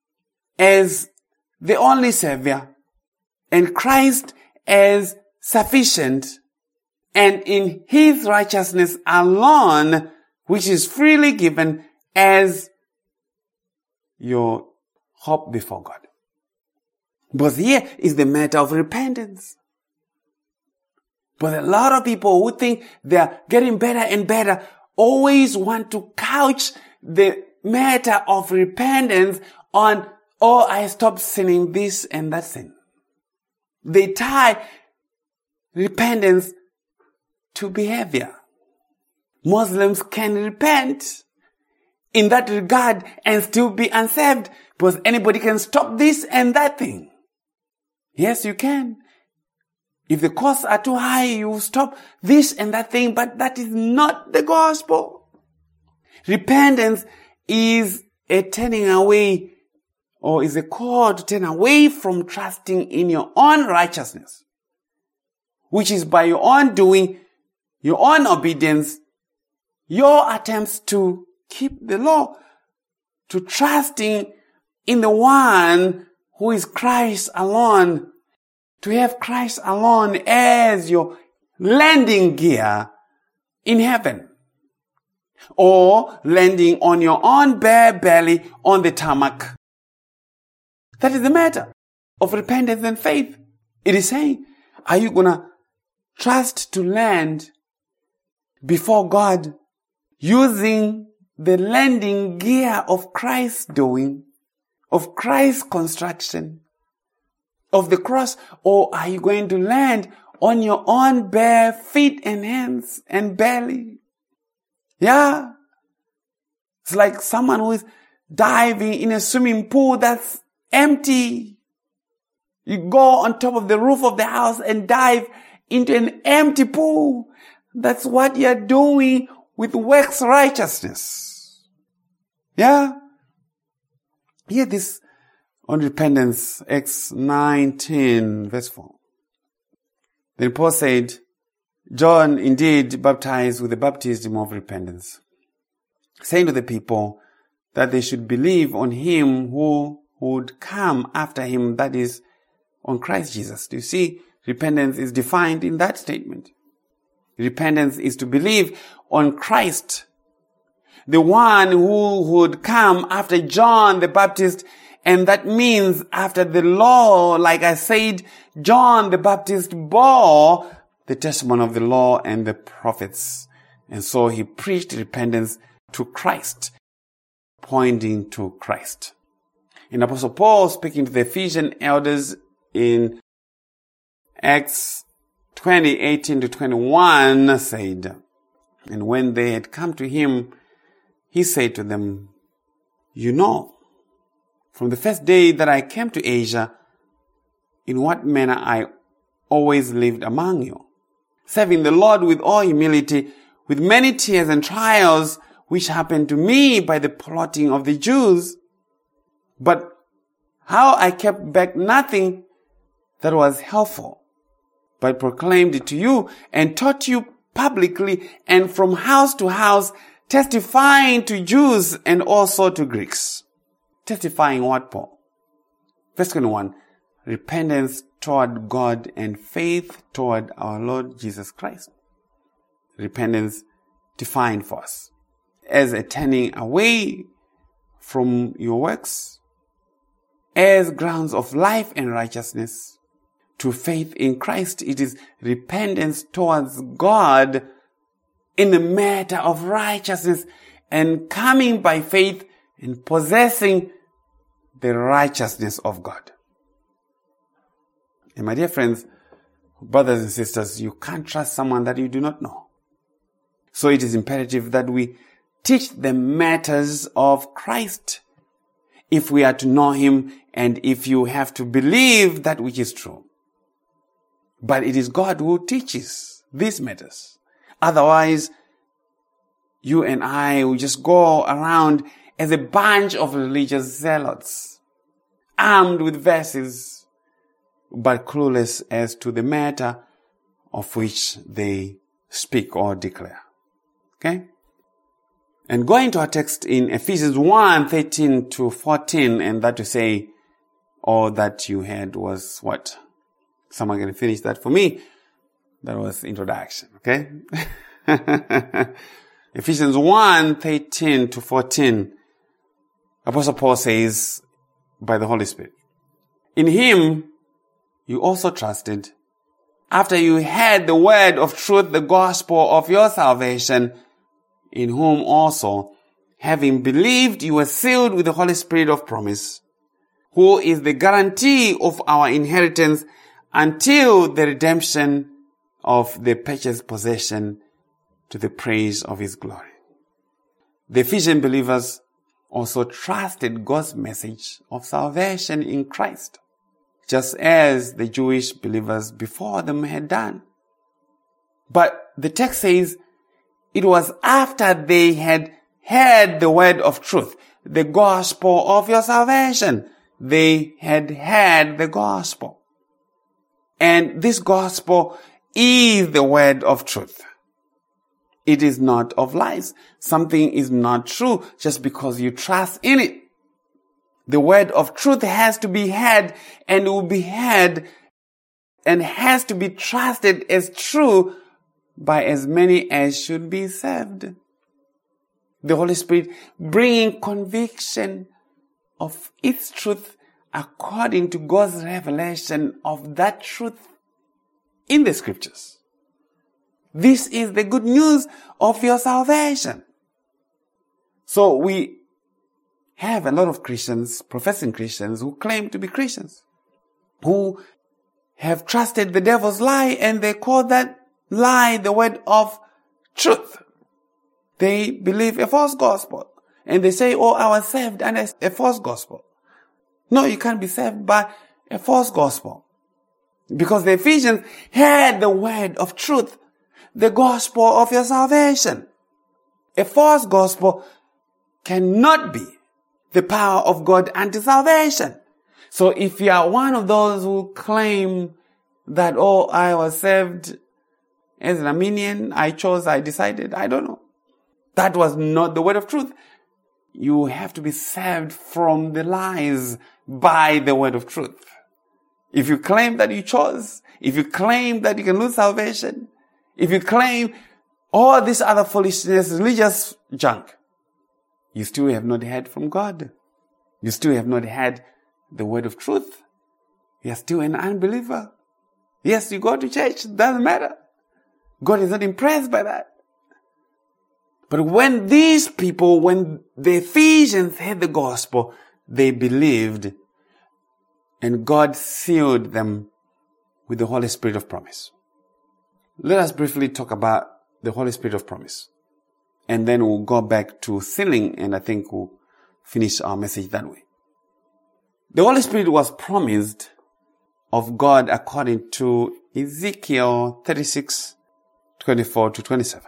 as the only Savior, and Christ as sufficient, and in His righteousness alone, which is freely given, as your hope before God? But here is the matter of repentance. But a lot of people who think they are getting better and better always want to couch the matter of repentance on, oh, I stopped sinning this and that sin. They tie repentance to behavior. Muslims can repent in that regard and still be unsaved, because anybody can stop this and that thing. Yes, you can. If the costs are too high, you stop this and that thing, but that is not the gospel. Repentance is a turning away, or is a call to turn away from trusting in your own righteousness, which is by your own doing, your own obedience, your attempts to keep the law, to trusting in the one who is Christ alone, to have Christ alone as your landing gear in heaven, or landing on your own bare belly on the tarmac. That is the matter of repentance and faith. It is saying, are you gonna trust to land before God using the landing gear of Christ's doing, of Christ's construction, of the cross, or are you going to land on your own bare feet and hands and belly? Yeah. It's like someone who is diving in a swimming pool that's empty. You go on top of the roof of the house and dive into an empty pool. That's what you're doing with works righteousness. Yeah. Hear this on repentance, Acts 19, verse 4. Then Paul said, John indeed baptized with the baptism of repentance, saying to the people that they should believe on Him who would come after him, that is, on Christ Jesus. Do you see? Repentance is defined in that statement. Repentance is to believe on Christ, the one who would come after John the Baptist. And that means after the law, like I said, John the Baptist bore the testimony of the law and the prophets. And so he preached repentance to Christ, pointing to Christ. And Apostle Paul, speaking to the Ephesian elders in Acts 20, 18 to 21, said, and when they had come to him, he said to them, you know, from the first day that I came to Asia, in what manner I always lived among you, serving the Lord with all humility, with many tears and trials, which happened to me by the plotting of the Jews. But how I kept back nothing that was helpful, but proclaimed it to you and taught you publicly and from house to house, testifying to Jews and also to Greeks. Testifying what, Paul? Verse 21, repentance toward God and faith toward our Lord Jesus Christ. Repentance defined for us as a turning away from your works, as grounds of life and righteousness, to faith in Christ. It is repentance towards God in the matter of righteousness and coming by faith and possessing the righteousness of God. And my dear friends, brothers and sisters, you can't trust someone that you do not know. So it is imperative that we teach the matters of Christ if we are to know Him and if you have to believe that which is true. But it is God who teaches these matters. Otherwise, you and I will just go around as a bunch of religious zealots, armed with verses, but clueless as to the matter of which they speak or declare. Okay? And going to our text in Ephesians 1:13 to 14, and that to say, all that you had was what? Someone can finish that for me. That was introduction, okay? Ephesians 1:13 to 14. Apostle Paul says, by the Holy Spirit, in Him you also trusted, after you heard the word of truth, the gospel of your salvation, in whom also, having believed, you were sealed with the Holy Spirit of promise, who is the guarantee of our inheritance until the redemption of the purchased possession, to the praise of His glory. The Ephesian believers also trusted God's message of salvation in Christ, just as the Jewish believers before them had done. But the text says it was after they had heard the word of truth, the gospel of your salvation. They had heard the gospel. And this gospel is the word of truth. It is not of lies. Something is not true just because you trust in it. The word of truth has to be heard and will be heard and has to be trusted as true by as many as should be saved. The Holy Spirit bringing conviction of its truth according to God's revelation of that truth in the scriptures. This is the good news of your salvation. So we have a lot of Christians, professing Christians, who claim to be Christians, who have trusted the devil's lie, and they call that lie the word of truth. They believe a false gospel, and they say, oh, I was saved under a false gospel. No, you can't be saved by a false gospel. Because the Ephesians had the word of truth, the gospel of your salvation. A false gospel cannot be the power of God unto salvation. So if you are one of those who claim that, oh, I was saved as an Arminian, I decided, I don't know. That was not the word of truth. You have to be saved from the lies by the word of truth. If you claim that you chose, if you claim that you can lose salvation, if you claim all this other foolishness, religious junk, you still have not heard from God. You still have not heard the word of truth. You are still an unbeliever. Yes, you go to church, it doesn't matter. God is not impressed by that. But when these people, when the Ephesians heard the gospel, they believed, and God sealed them with the Holy Spirit of promise. Let us briefly talk about the Holy Spirit of promise. And then we'll go back to sealing, and I think we'll finish our message that way. The Holy Spirit was promised of God according to Ezekiel 36:24 to 27.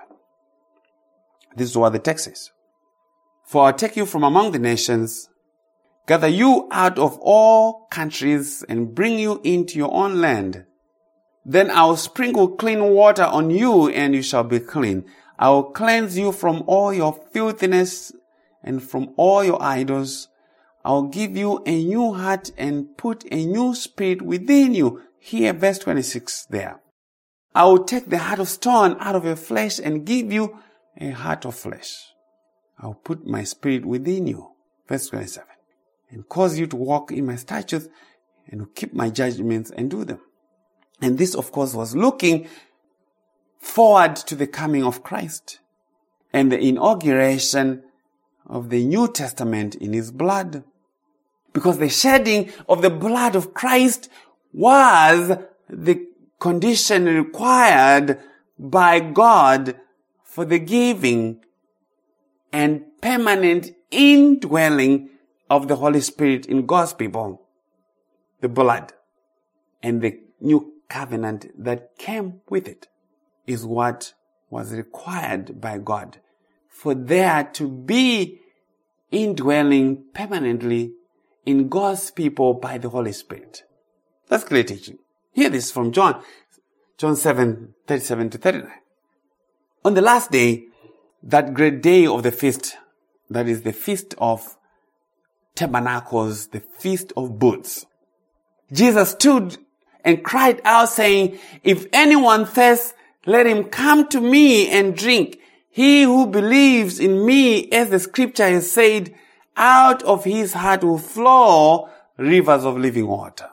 This is what the text says. For I'll take you from among the nations, gather you out of all countries, and bring you into your own land. Then I will sprinkle clean water on you, and you shall be clean. I will cleanse you from all your filthiness and from all your idols. I will give you a new heart and put a new spirit within you. Here, verse 26 there. I will take the heart of stone out of your flesh and give you a heart of flesh. I will put my spirit within you. Verse 27. And cause you to walk in my statutes and to keep my judgments and do them. And this, of course, was looking forward to the coming of Christ and the inauguration of the New Testament in his blood. Because the shedding of the blood of Christ was the condition required by God for the giving and permanent indwelling of the Holy Spirit in God's people. The blood and the new covenant that came with it is what was required by God for there to be indwelling permanently in God's people by the Holy Spirit. That's clear teaching. Hear this from John 7:37 to 39. On the last day, that great day of the feast, that is the Feast of Tabernacles, the Feast of Booths, Jesus stood and cried out saying, if anyone thirsts, let him come to me and drink. He who believes in me, as the scripture has said, out of his heart will flow rivers of living water.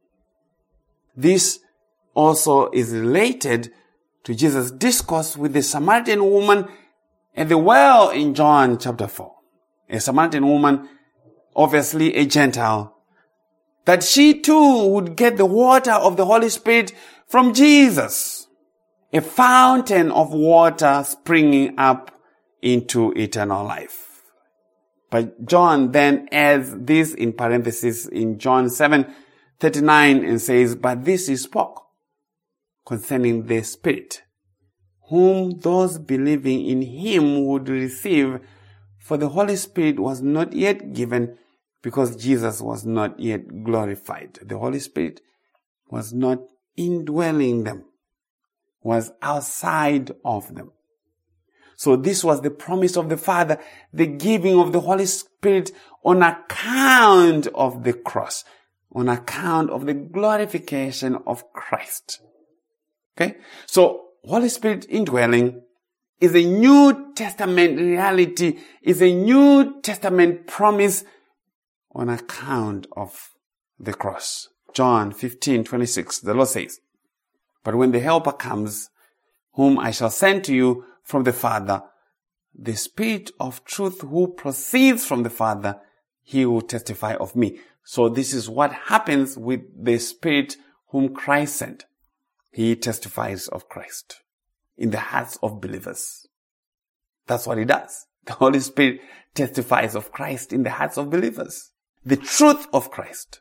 This also is related to Jesus' discourse with the Samaritan woman at the well in John chapter 4. A Samaritan woman, obviously a Gentile, that she too would get the water of the Holy Spirit from Jesus. A fountain of water springing up into eternal life. But John then adds this in parentheses in John 7:39 and says, but this he spoke concerning the Spirit, whom those believing in him would receive, for the Holy Spirit was not yet given because Jesus was not yet glorified. The Holy Spirit was not indwelling them, was outside of them. So this was the promise of the Father, the giving of the Holy Spirit on account of the cross, on account of the glorification of Christ. Okay? So Holy Spirit indwelling is a New Testament reality, is a New Testament promise on account of the cross. John 15:26, the Lord says, but when the Helper comes, whom I shall send to you from the Father, the Spirit of truth who proceeds from the Father, he will testify of me. So this is what happens with the Spirit whom Christ sent. He testifies of Christ in the hearts of believers. That's what he does. The Holy Spirit testifies of Christ in the hearts of believers. The truth of Christ.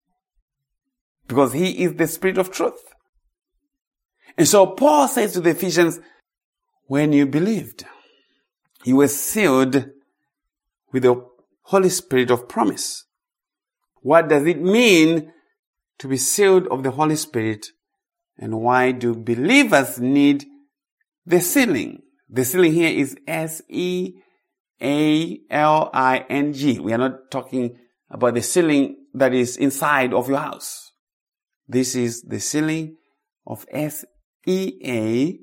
Because he is the Spirit of truth. And so Paul says to the Ephesians, when you believed, you were sealed with the Holy Spirit of promise. What does it mean to be sealed of the Holy Spirit? And why do believers need the sealing? The sealing here is SEALING. We are not talking about the sealing that is inside of your house. This is the sealing of SEALING.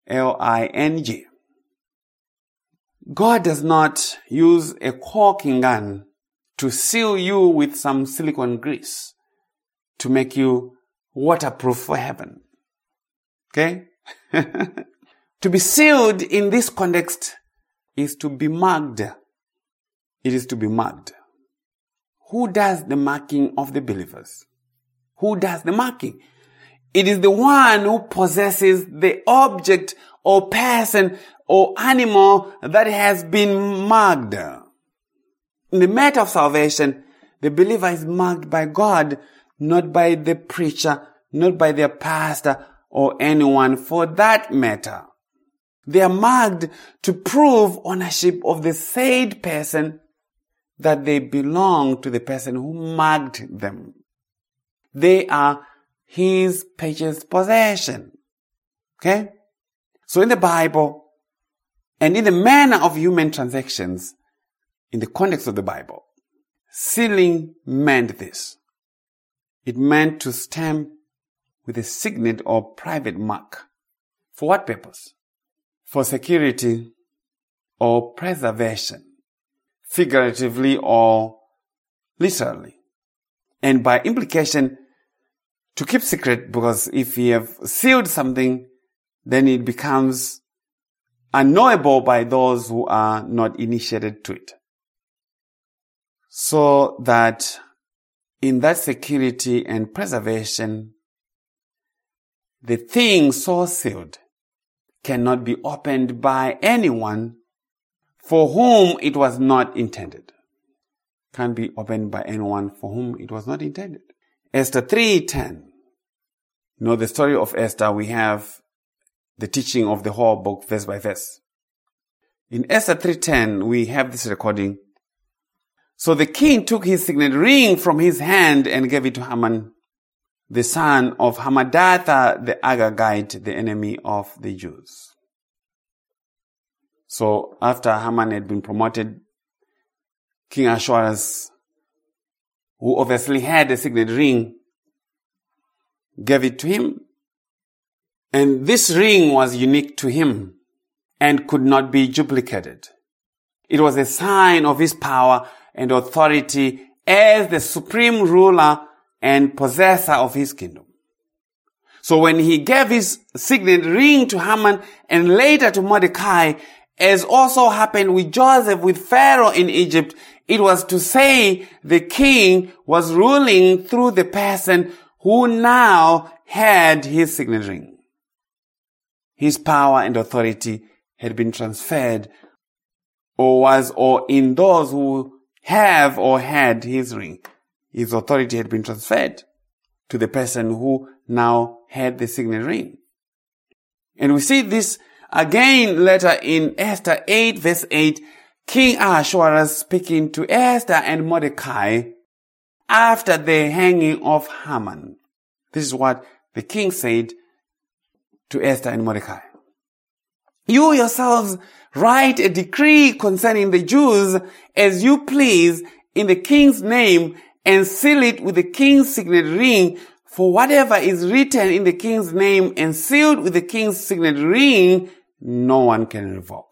God does not use a caulking gun to seal you with some silicone grease to make you waterproof for heaven. Okay? To be sealed in this context is to be marked. It is to be marked. Who does the marking of the believers? Who does the marking? It is the one who possesses the object or person or animal that has been marked. In the matter of salvation, the believer is marked by God, not by the preacher, not by their pastor or anyone for that matter. They are marked to prove ownership of the said person, that they belong to the person who marked them. They are his purchased possession. Okay? So in the Bible, and in the manner of human transactions, in the context of the Bible, sealing meant this. It meant to stamp with a signet or private mark. For what purpose? For security or preservation, figuratively or literally. And by implication, to keep secret, because if you have sealed something, then it becomes unknowable by those who are not initiated to it. So that in that security and preservation, the thing so sealed cannot be opened by anyone for whom it was not intended. Can't be opened by anyone for whom it was not intended. Esther 3:10. You know the story of Esther. We have the teaching of the whole book verse by verse. In Esther 3:10, we have this recording. So the king took his signet ring from his hand and gave it to Haman, the son of Hammedatha the Agagite, the enemy of the Jews. So after Haman had been promoted, King Ahasuerus, who obviously had a signet ring, gave it to him. And this ring was unique to him and could not be duplicated. It was a sign of his power and authority as the supreme ruler and possessor of his kingdom. So when he gave his signet ring to Haman and later to Mordecai, as also happened with Joseph with Pharaoh in Egypt, it was to say the king was ruling through the person who now had his signet ring. His power and authority had been transferred or in those who have or had his ring. His authority had been transferred to the person who now had the signet ring. And we see this again later in Esther 8 verse 8, King Ahasuerus speaking to Esther and Mordecai after the hanging of Haman. This is what the king said to Esther and Mordecai. You yourselves write a decree concerning the Jews as you please in the king's name and seal it with the king's signet ring. For whatever is written in the king's name and sealed with the king's signet ring, no one can revoke.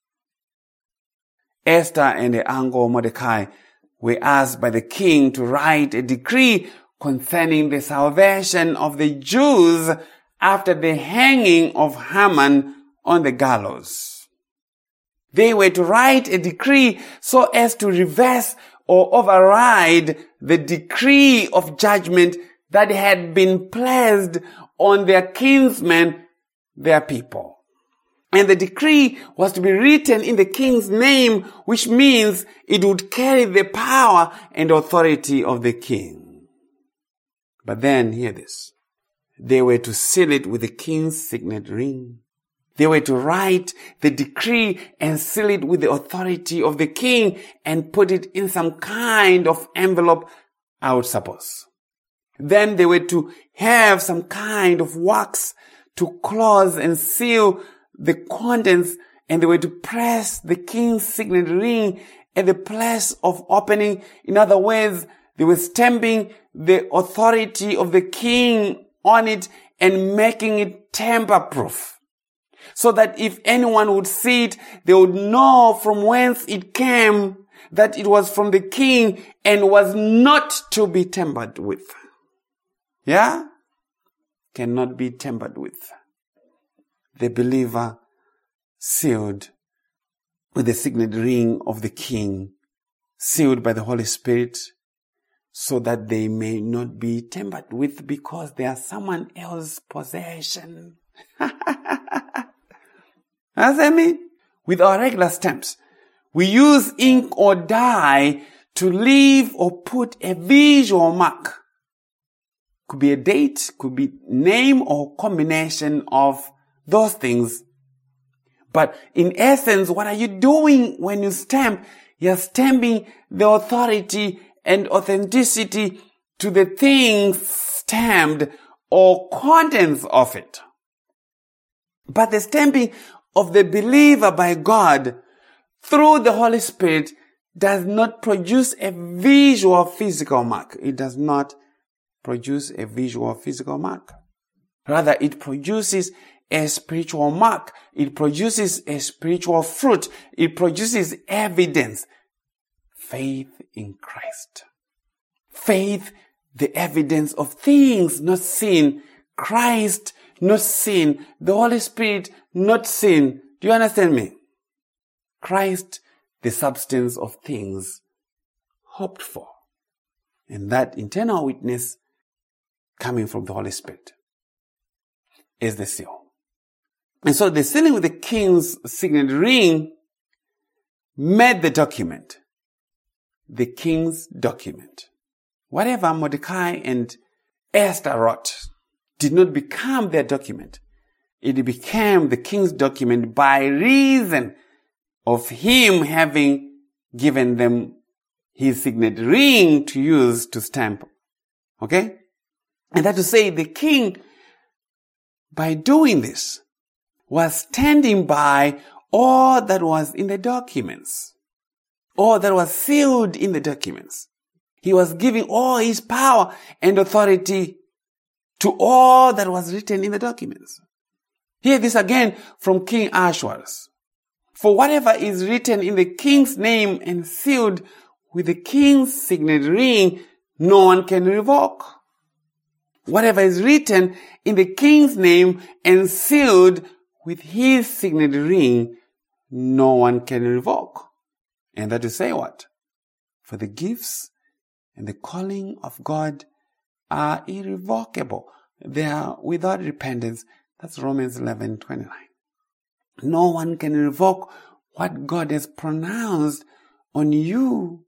Esther and the uncle Mordecai were asked by the king to write a decree concerning the salvation of the Jews after the hanging of Haman on the gallows. They were to write a decree so as to reverse or override the decree of judgment that had been placed on their kinsmen, their people. And the decree was to be written in the king's name, which means it would carry the power and authority of the king. But then, hear this. They were to seal it with the king's signet ring. They were to write the decree and seal it with the authority of the king and put it in some kind of envelope, I would suppose. Then they were to have some kind of wax to close and seal the contents, and they were to press the king's signet ring at the place of opening. In other words, they were stamping the authority of the king on it and making it tamper-proof, so that if anyone would see it, they would know from whence it came, that it was from the king and was not to be tampered with. Yeah? Cannot be tampered with. The believer sealed with the signet ring of the king, sealed by the Holy Spirit, so that they may not be tampered with because they are someone else's possession. That's what I mean? With our regular stamps, we use ink or dye to leave or put a visual mark. Could be a date, could be name or combination of those things. But in essence, what are you doing when you stamp? You're stamping the authority and authenticity to the things stamped or contents of it. But the stamping of the believer by God through the Holy Spirit does not produce a visual physical mark. It does not produce a visual physical mark. Rather, it produces a spiritual mark. It produces a spiritual fruit. It produces evidence. Faith in Christ. Faith, the evidence of things not seen. Christ, not seen. The Holy Spirit, not seen. Do you understand me? Christ, the substance of things hoped for. And that internal witness coming from the Holy Spirit is the seal. And so the sealing with the king's signet ring made the document. The king's document. Whatever Mordecai and Esther wrote did not become their document. It became the king's document by reason of him having given them his signet ring to use to stamp. Okay? And that to say, the king, by doing this, was standing by all that was in the documents. All that was sealed in the documents. He was giving all his power and authority to all that was written in the documents. Hear this again from King Ahasuerus. For whatever is written in the king's name and sealed with the king's signet ring, no one can revoke. Whatever is written in the king's name and sealed with his signet ring, no one can revoke. And that to say what? For the gifts and the calling of God are irrevocable. They are without repentance. That's Romans 11:29. No one can revoke what God has pronounced on you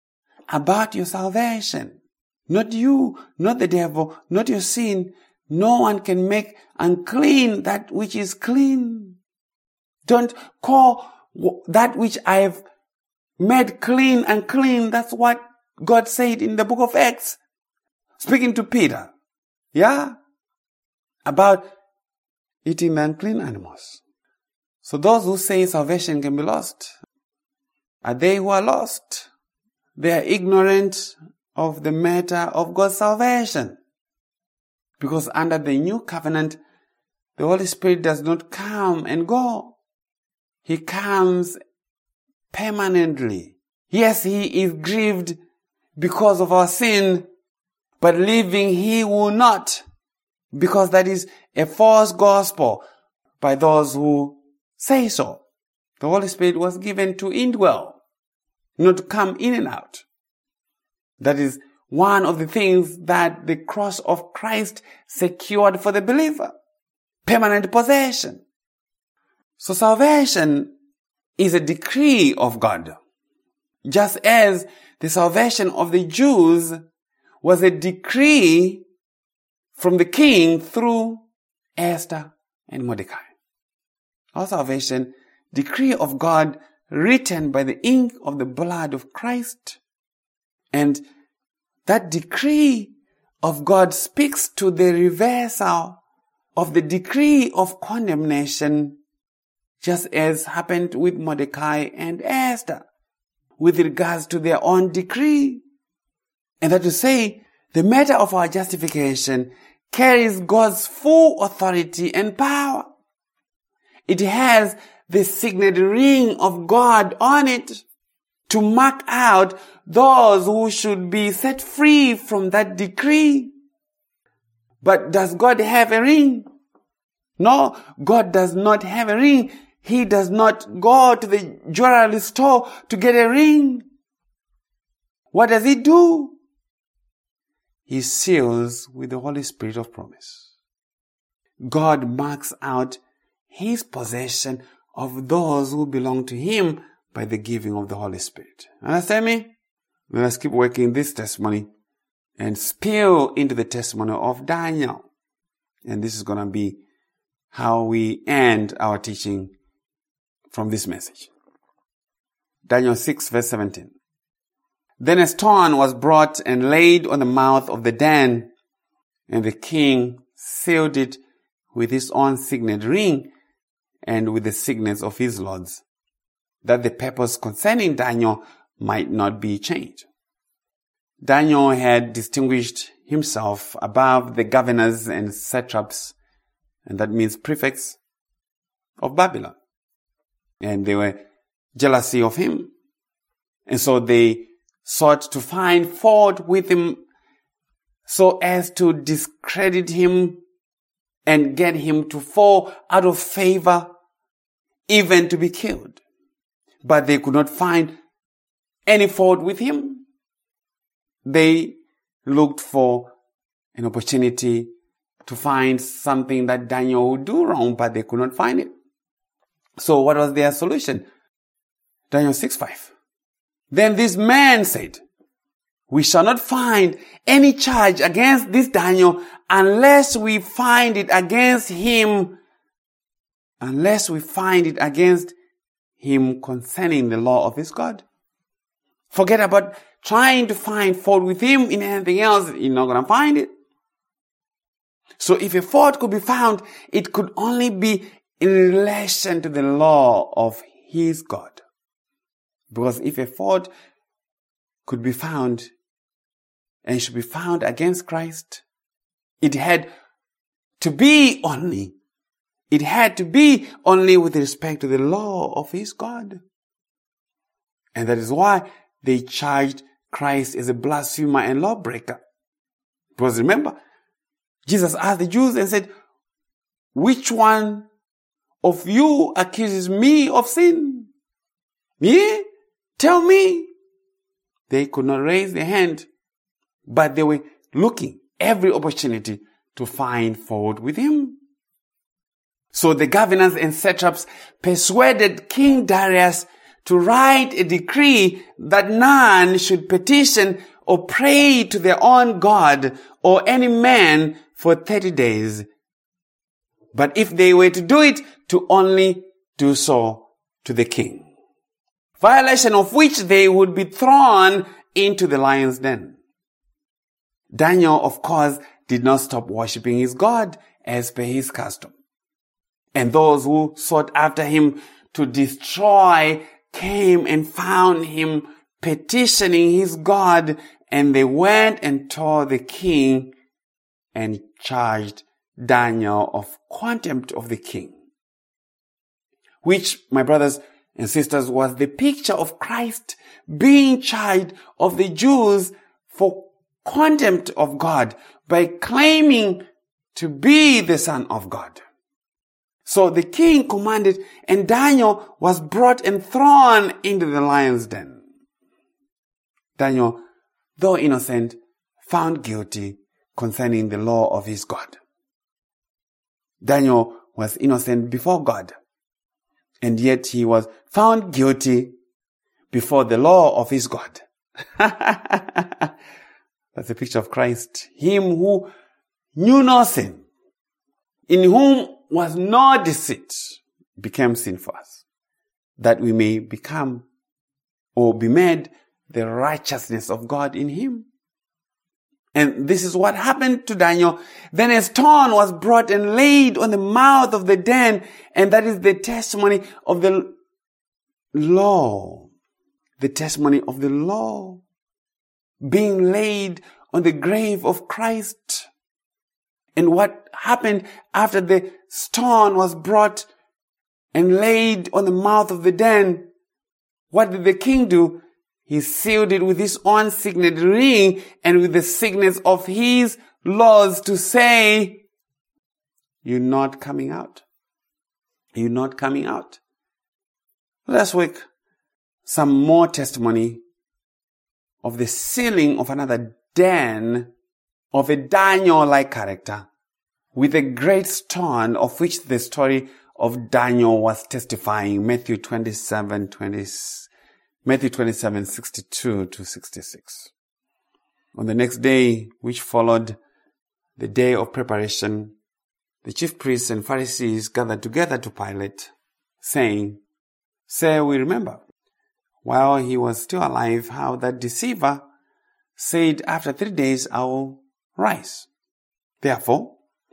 about your salvation. Not you, not the devil, not your sin. No one can make unclean that which is clean. Don't call that which I have made clean unclean. That's what God said in the book of Acts. Speaking to Peter. Yeah? About eating the unclean animals. So those who say salvation can be lost are they who are lost. They are ignorant of the matter of God's salvation. Because under the new covenant, the Holy Spirit does not come and go. He comes permanently. Yes, He is grieved because of our sin, but living He will not, because that is a false gospel by those who say so. The Holy Spirit was given to indwell, not to come in and out. That is one of the things that the cross of Christ secured for the believer. Permanent possession. So salvation is a decree of God. Just as the salvation of the Jews was a decree from the king through Esther and Mordecai. Our salvation, decree of God written by the ink of the blood of Christ. And that decree of God speaks to the reversal of the decree of condemnation, just as happened with Mordecai and Esther, with regards to their own decree. And that to say, the matter of our justification carries God's full authority and power. It has the signet ring of God on it to mark out those who should be set free from that decree. But does God have a ring? No, God does not have a ring. He does not go to the jewelry store to get a ring. What does He do? He seals with the Holy Spirit of promise. God marks out His possession of those who belong to Him by the giving of the Holy Spirit. Understand me? Let us keep working this testimony and spill into the testimony of Daniel. And this is going to be how we end our teaching from this message. Daniel 6 verse 17. Then a stone was brought and laid on the mouth of the den, and the king sealed it with his own signet ring and with the signets of his lords, that the purpose concerning Daniel might not be changed. Daniel had distinguished himself above the governors and satraps, and that means prefects, of Babylon. And they were jealousy of him. And so they sought to find fault with him so as to discredit him and get him to fall out of favor, even to be killed. But they could not find any fault with him. They looked for an opportunity to find something that Daniel would do wrong, but they could not find it. So what was their solution? Daniel 6:5. Then this man said, we shall not find any charge against this Daniel unless we find it against him concerning the law of his God. Forget about trying to find fault with him in anything else. You're not going to find it. So if a fault could be found, it could only be in relation to the law of his God. Because if a fault could be found and should be found against Christ, it had to be only with respect to the law of his God. And that is why they charged Christ as a blasphemer and lawbreaker. Because remember, Jesus asked the Jews and said, which one of you accuses me of sin? Me? Tell me. They could not raise their hand, but they were looking every opportunity to find fault with him. So the governors and satraps persuaded King Darius to write a decree that none should petition or pray to their own God or any man for 30 days. But if they were to do it, to only do so to the king. Violation of which they would be thrown into the lion's den. Daniel, of course, did not stop worshipping his God as per his custom. And those who sought after him to destroy came and found him petitioning his God, and they went and told the king and charged Daniel of contempt of the king. Which, my brothers and sisters, was the picture of Christ being charged of the Jews for contempt of God by claiming to be the Son of God. So the king commanded, and Daniel was brought and thrown into the lion's den. Daniel, though innocent, found guilty concerning the law of his God. Daniel was innocent before God, and yet he was found guilty before the law of his God. That's a picture of Christ, him who knew no sin, in whom was no deceit, became sin for us, that we may become or be made the righteousness of God in him. And this is what happened to Daniel. Then a stone was brought and laid on the mouth of the den, and that is the testimony of the law. The testimony of the law being laid on the grave of Christ. And what happened after the stone was brought and laid on the mouth of the den? What did the king do? He sealed it with his own signet ring and with the signets of his laws to say, you're not coming out. You're not coming out. Last week, some more testimony of the sealing of another den of a Daniel-like character with a great stone, of which the story of Daniel was testifying. Matthew 27:62 to 66. On the next day, which followed the day of preparation, the chief priests and Pharisees gathered together to Pilate, saying, "Say, we remember, while he was still alive, how that deceiver said, after 3 days I will rise. Therefore,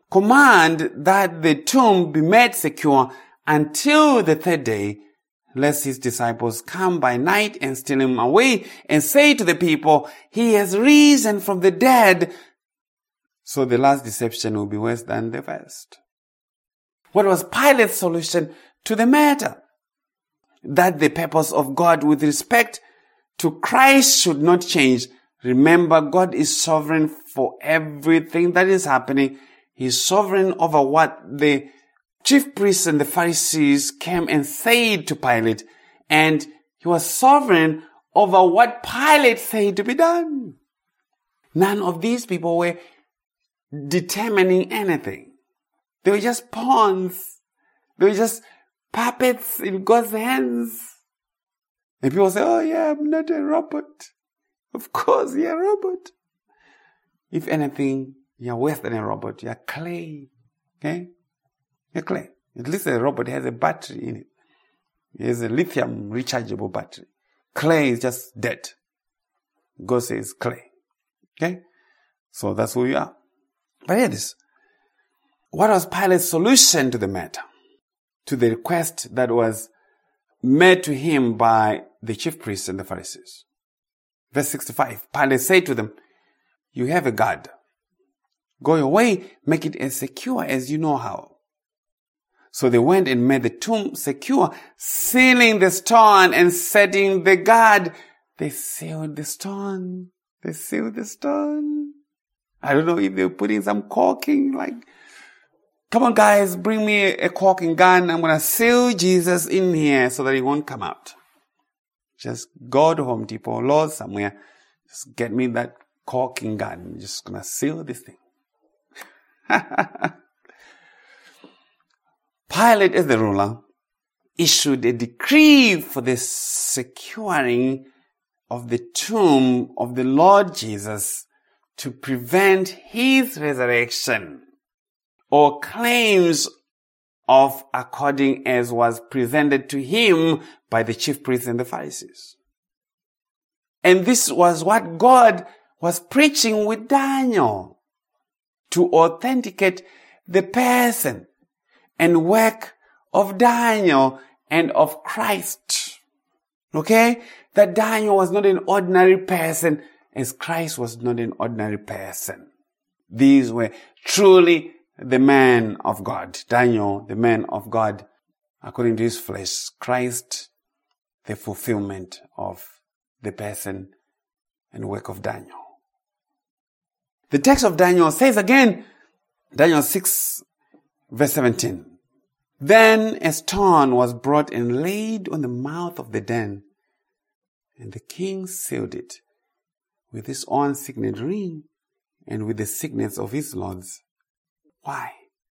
command that the tomb be made secure until the third day, lest his disciples come by night and steal him away and say to the people, he has risen from the dead. So the last deception will be worse than the first. What was Pilate's solution to the matter? That the purpose of God with respect to Christ should not change. Remember, God is sovereign for everything that is happening. He is sovereign over what the chief priests and the Pharisees came and said to Pilate. And he was sovereign over what Pilate said to be done. None of these people were determining anything. They were just pawns. They were just puppets in God's hands. And people say, oh yeah, I'm not a robot. Of course, you're a robot. If anything, you're worse than a robot. You're clay. Okay? You're clay. At least a robot has a battery in it. It has a lithium rechargeable battery. Clay is just dead. God says clay. Okay? So that's who you are. But hear this. What was Pilate's solution to the matter? To the request that was made to him by the chief priests and the Pharisees. Verse 65, Pilate said to them, you have a guard. Go your way, make it as secure as you know how. So they went and made the tomb secure, sealing the stone and setting the guard. They sealed the stone. They sealed the stone. I don't know if they were putting some caulking, like, come on guys, bring me a caulking gun. I'm going to seal Jesus in here so that he won't come out. Just go to Home Depot, Lowe's somewhere. Just get me that caulking gun. I'm just going to seal this thing. Pilate, as the ruler, issued a decree for the securing of the tomb of the Lord Jesus to prevent his resurrection, or claims of according as was presented to him by the chief priests and the Pharisees. And this was what God was preaching with Daniel, to authenticate the person and work of Daniel and of Christ. Okay? That Daniel was not an ordinary person, as Christ was not an ordinary person. These were truly the man of God. Daniel, the man of God, according to his flesh. Christ, the fulfillment of the person and work of Daniel. The text of Daniel says again, Daniel 6, verse 17. Then a stone was brought and laid on the mouth of the den, and the king sealed it with his own signet ring and with the signets of his lords. Why?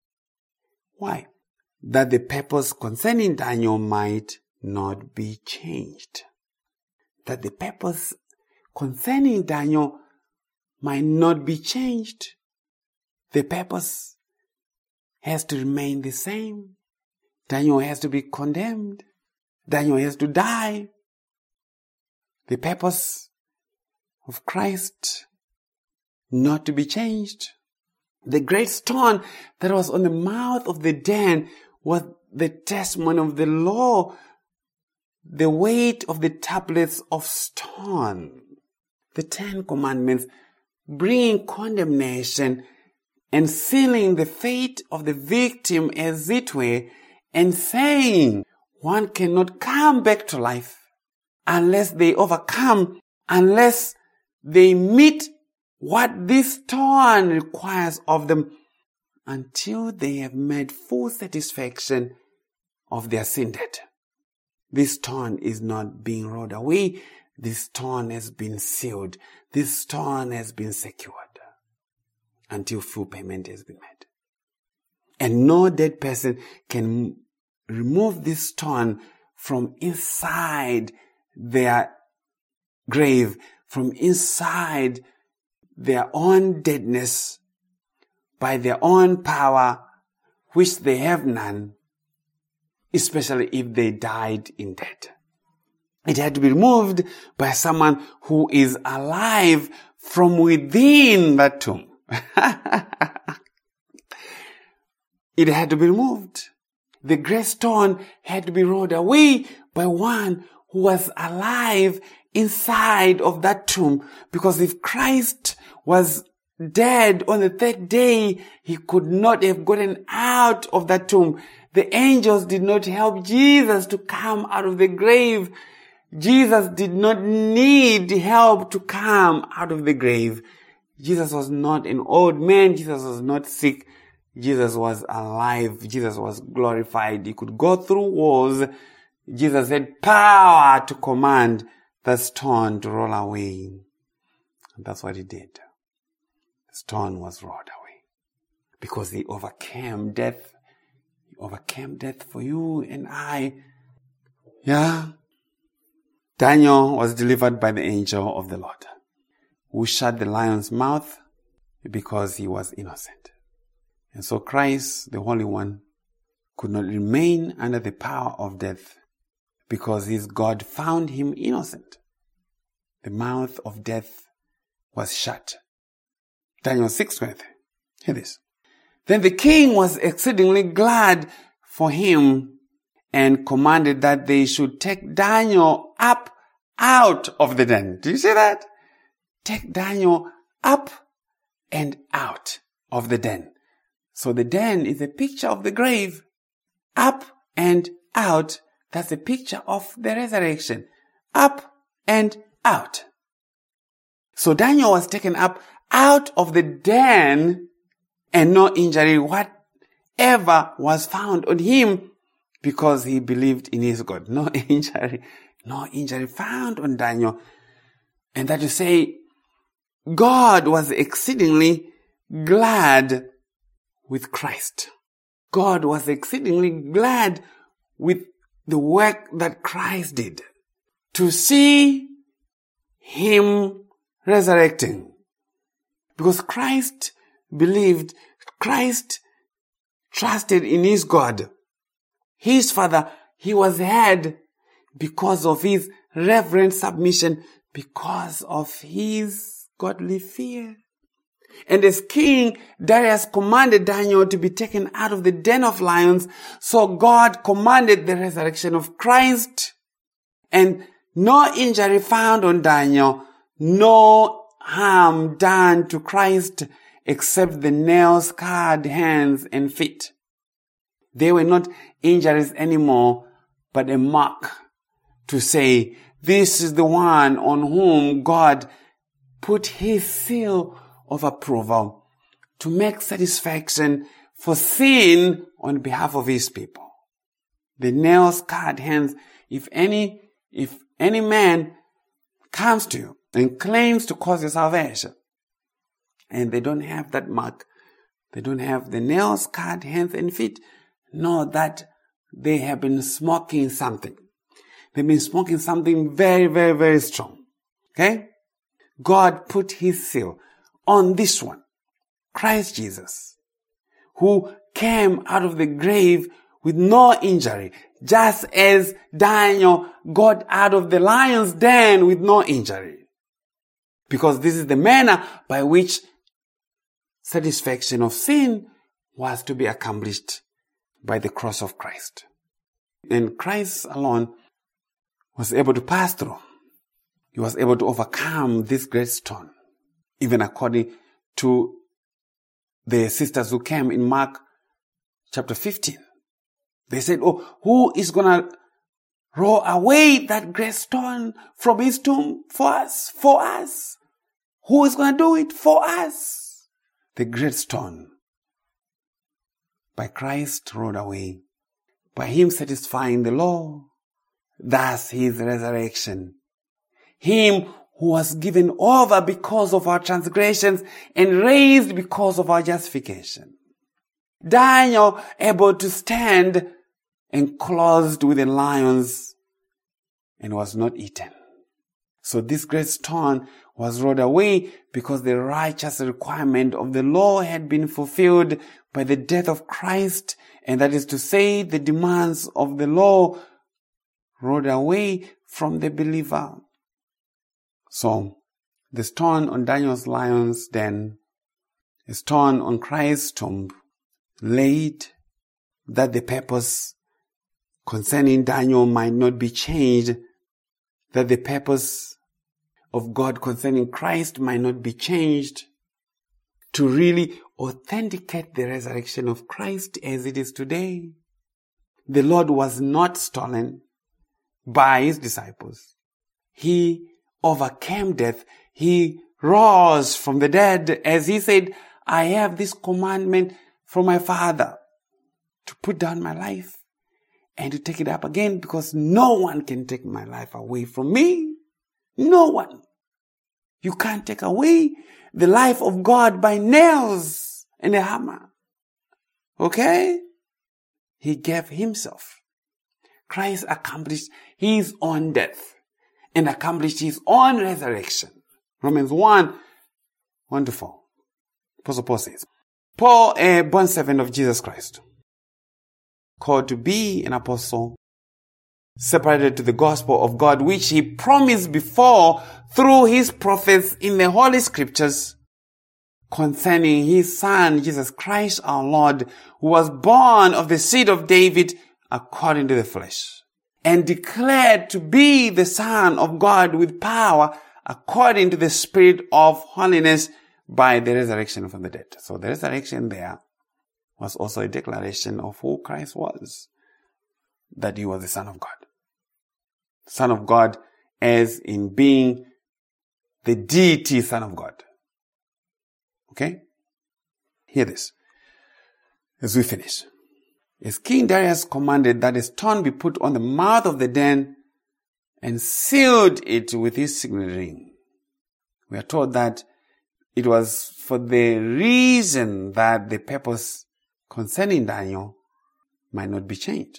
Why? That the purpose concerning Daniel might not be changed. That the purpose concerning Daniel might not be changed. The purpose has to remain the same. Daniel has to be condemned. Daniel has to die. The purpose of Christ not to be changed. The great stone that was on the mouth of the den was the testimony of the law, the weight of the tablets of stone, the 10 Commandments, bringing condemnation and sealing the fate of the victim as it were, and saying one cannot come back to life unless they overcome, unless they meet what this stone requires of them, until they have made full satisfaction of their sin debt. This stone is not being rolled away. This stone has been sealed. This stone has been secured until full payment has been made. And no dead person can remove this stone from inside their grave, from inside their own deadness, by their own power, which they have none, especially if they died in death. It had to be removed by someone who is alive from within that tomb. it had to be removed. The great stone had to be rolled away by one who was alive inside of that tomb. Because if Christ was dead on the third day, he could not have gotten out of that tomb. The angels did not help Jesus to come out of the grave. Jesus did not need help to come out of the grave. Jesus was not an old man. Jesus was not sick. Jesus was alive. Jesus was glorified. He could go through walls. Jesus had power to command the stone to roll away. And that's what he did. The stone was rolled away because he overcame death. He overcame death for you and I. Yeah. Daniel was delivered by the angel of the Lord, who shut the lion's mouth because he was innocent. And so Christ, the Holy One, could not remain under the power of death because his God found him innocent. The mouth of death was shut. Daniel 6:23. Hear this. Then the king was exceedingly glad for him and commanded that they should take Daniel up out of the den. Do you see that? Take Daniel up and out of the den. So the den is a picture of the grave. Up and out, that's a picture of the resurrection. Up and out. So Daniel was taken up out of the den and no injury whatever was found on him because he believed in his God. No injury found on Daniel. And that to say, God was exceedingly glad with Christ. God was exceedingly glad with the work that Christ did. To see him resurrecting. Because Christ believed, Christ trusted in his God. His Father, he was heard because of his reverent submission, because of his godly fear. And as King Darius commanded Daniel to be taken out of the den of lions, so God commanded the resurrection of Christ, and no injury found on Daniel, no harm done to Christ except the nail-scarred hands and feet. They were not injuries anymore, but a mark to say, this is the one on whom God put his seal of approval to make satisfaction for sin on behalf of his people. The nail-scarred hands, if any man comes to you and claims to cause your salvation, and they don't have that mark, they don't have the nail-scarred hands and feet, know that they have been smoking something. They've been smoking something very, very, very strong. Okay? God put his seal on this one, Christ Jesus, who came out of the grave with no injury, just as Daniel got out of the lion's den with no injury. Because this is the manner by which satisfaction of sin was to be accomplished by the cross of Christ. And Christ alone was able to pass through. He was able to overcome this great stone. Even according to the sisters who came in Mark chapter 15. They said, who is going to roll away that great stone from his tomb for us? For us. Who is going to do it for us? The great stone. By Christ rolled away. By him satisfying the law. Thus his resurrection. Him who was given over because of our transgressions and raised because of our justification. Daniel able to stand enclosed with the lions and was not eaten. So this great stone was rolled away because the righteous requirement of the law had been fulfilled by the death of Christ, and that is to say, the demands of the law rolled away from the believer. So, the stone on Daniel's lion's den, a stone on Christ's tomb, laid that the purpose concerning Daniel might not be changed, that the purpose of God concerning Christ might not be changed, to really authenticate the resurrection of Christ as it is today. The Lord was not stolen by his disciples. He overcame death. He rose from the dead, as he said, I have this commandment from my Father to put down my life and to take it up again, because no one can take my life away from me. No one. You can't take away the life of God by nails and a hammer. Okay? He gave himself. Christ accomplished his own death and accomplished his own resurrection. Romans 1:1-4. Apostle Paul says, Paul, a bondservant of Jesus Christ, called to be an apostle, separated to the gospel of God, which he promised before through his prophets in the Holy Scriptures, concerning his Son, Jesus Christ our Lord, who was born of the seed of David according to the flesh, and declared to be the Son of God with power according to the Spirit of holiness by the resurrection from the dead. So the resurrection there was also a declaration of who Christ was, that he was the Son of God. Son of God as in being the deity Son of God. Okay? Hear this as we finish. As King Darius commanded that a stone be put on the mouth of the den and sealed it with his signet ring, we are told that it was for the reason that the purpose concerning Daniel might not be changed.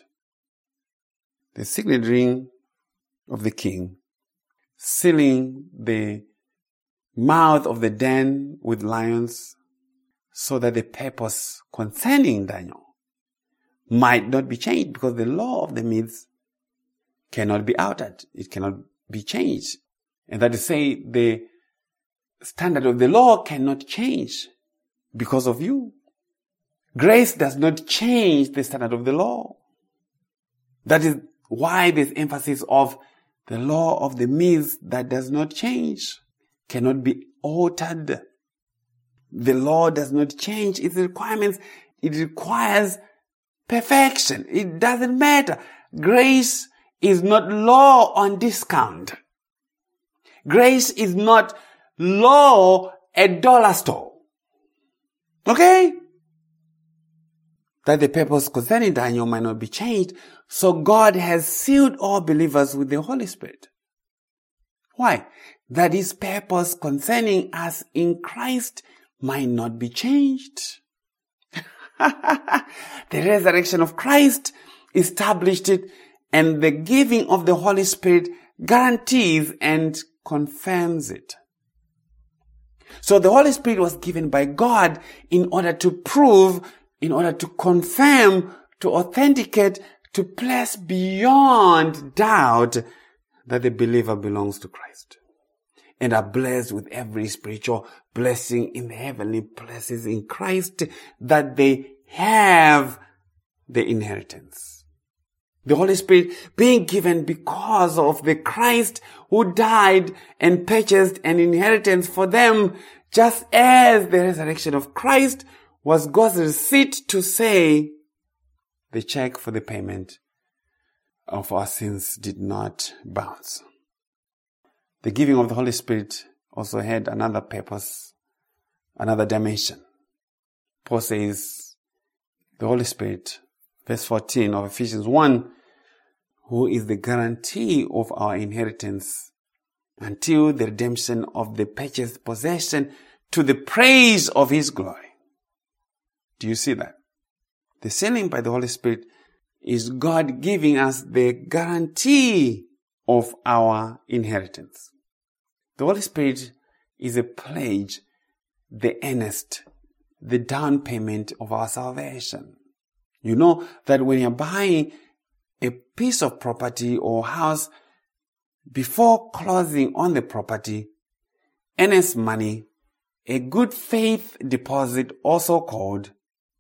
The signet ring of the king, sealing the mouth of the den with lions, so that the purpose concerning Daniel might not be changed, because the law of the myths cannot be altered. It cannot be changed. And that is to say, the standard of the law cannot change because of you. Grace does not change the standard of the law. That is why there's emphasis of the law of the myths that does not change, cannot be altered. The law does not change its requirements. It requires perfection. It doesn't matter. Grace is not law on discount. Grace is not law at dollar store. Okay? That the purpose concerning Daniel might not be changed, so God has sealed all believers with the Holy Spirit. Why? That his purpose concerning us in Christ might not be changed. The resurrection of Christ established it, and the giving of the Holy Spirit guarantees and confirms it. So the Holy Spirit was given by God in order to prove, in order to confirm, to authenticate, to place beyond doubt that the believer belongs to Christ and are blessed with every spiritual blessing in the heavenly places in Christ, that they have the inheritance. The Holy Spirit being given because of the Christ who died and purchased an inheritance for them, just as the resurrection of Christ was God's receipt to say the check for the payment of our sins did not bounce. The giving of the Holy Spirit also had another purpose, another dimension. Paul says the Holy Spirit, verse 14 of Ephesians 1, who is the guarantee of our inheritance until the redemption of the purchased possession, to the praise of his glory. Do you see that? The sealing by the Holy Spirit is God giving us the guarantee of our inheritance. The Holy Spirit is a pledge, the earnest, the down payment of our salvation. You know that when you're buying a piece of property or house, before closing on the property, earnest money, a good faith deposit also called,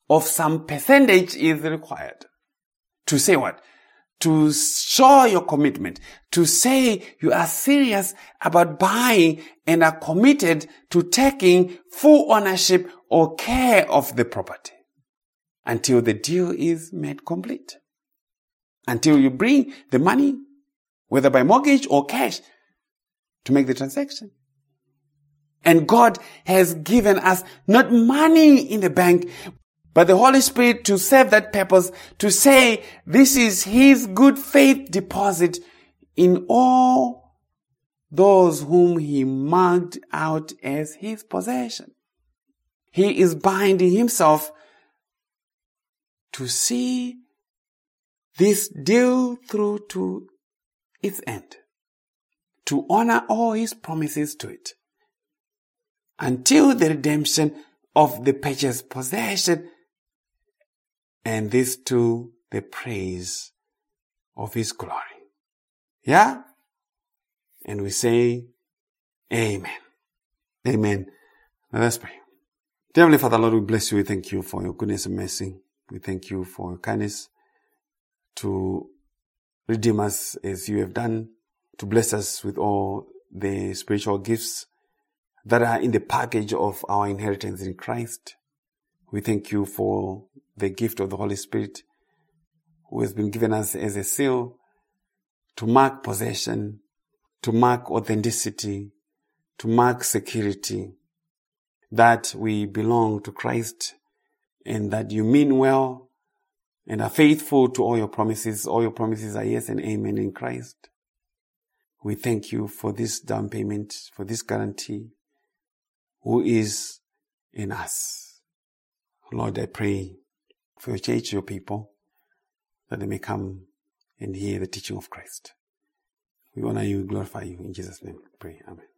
of some percentage is required. To say what? To show your commitment. To say you are serious about buying and are committed to taking full ownership or care of the property until the deal is made complete. Until you bring the money, whether by mortgage or cash, to make the transaction. And God has given us not money in the bank, but the Holy Spirit to serve that purpose, to say this is His good faith deposit in all those whom He marked out as His possession. He is binding Himself to see this deal through to its end, to honor all His promises to it, until the redemption of the purchased possession, and this to the praise of His glory. Yeah? And we say, Amen. Amen. Now let's pray. Dear Heavenly Father, Lord, we bless you. We thank you for your goodness and mercy. We thank you for your kindness to redeem us as you have done, to bless us with all the spiritual gifts that are in the package of our inheritance in Christ. We thank you for the gift of the Holy Spirit who has been given us as a seal to mark possession, to mark authenticity, to mark security, that we belong to Christ and that you mean well and are faithful to all your promises. All your promises are yes and amen in Christ. We thank you for this down payment, for this guarantee, who is in us. Lord, I pray for your church, your people, that they may come and hear the teaching of Christ. We honor you, glorify you. In Jesus' name, pray. Amen.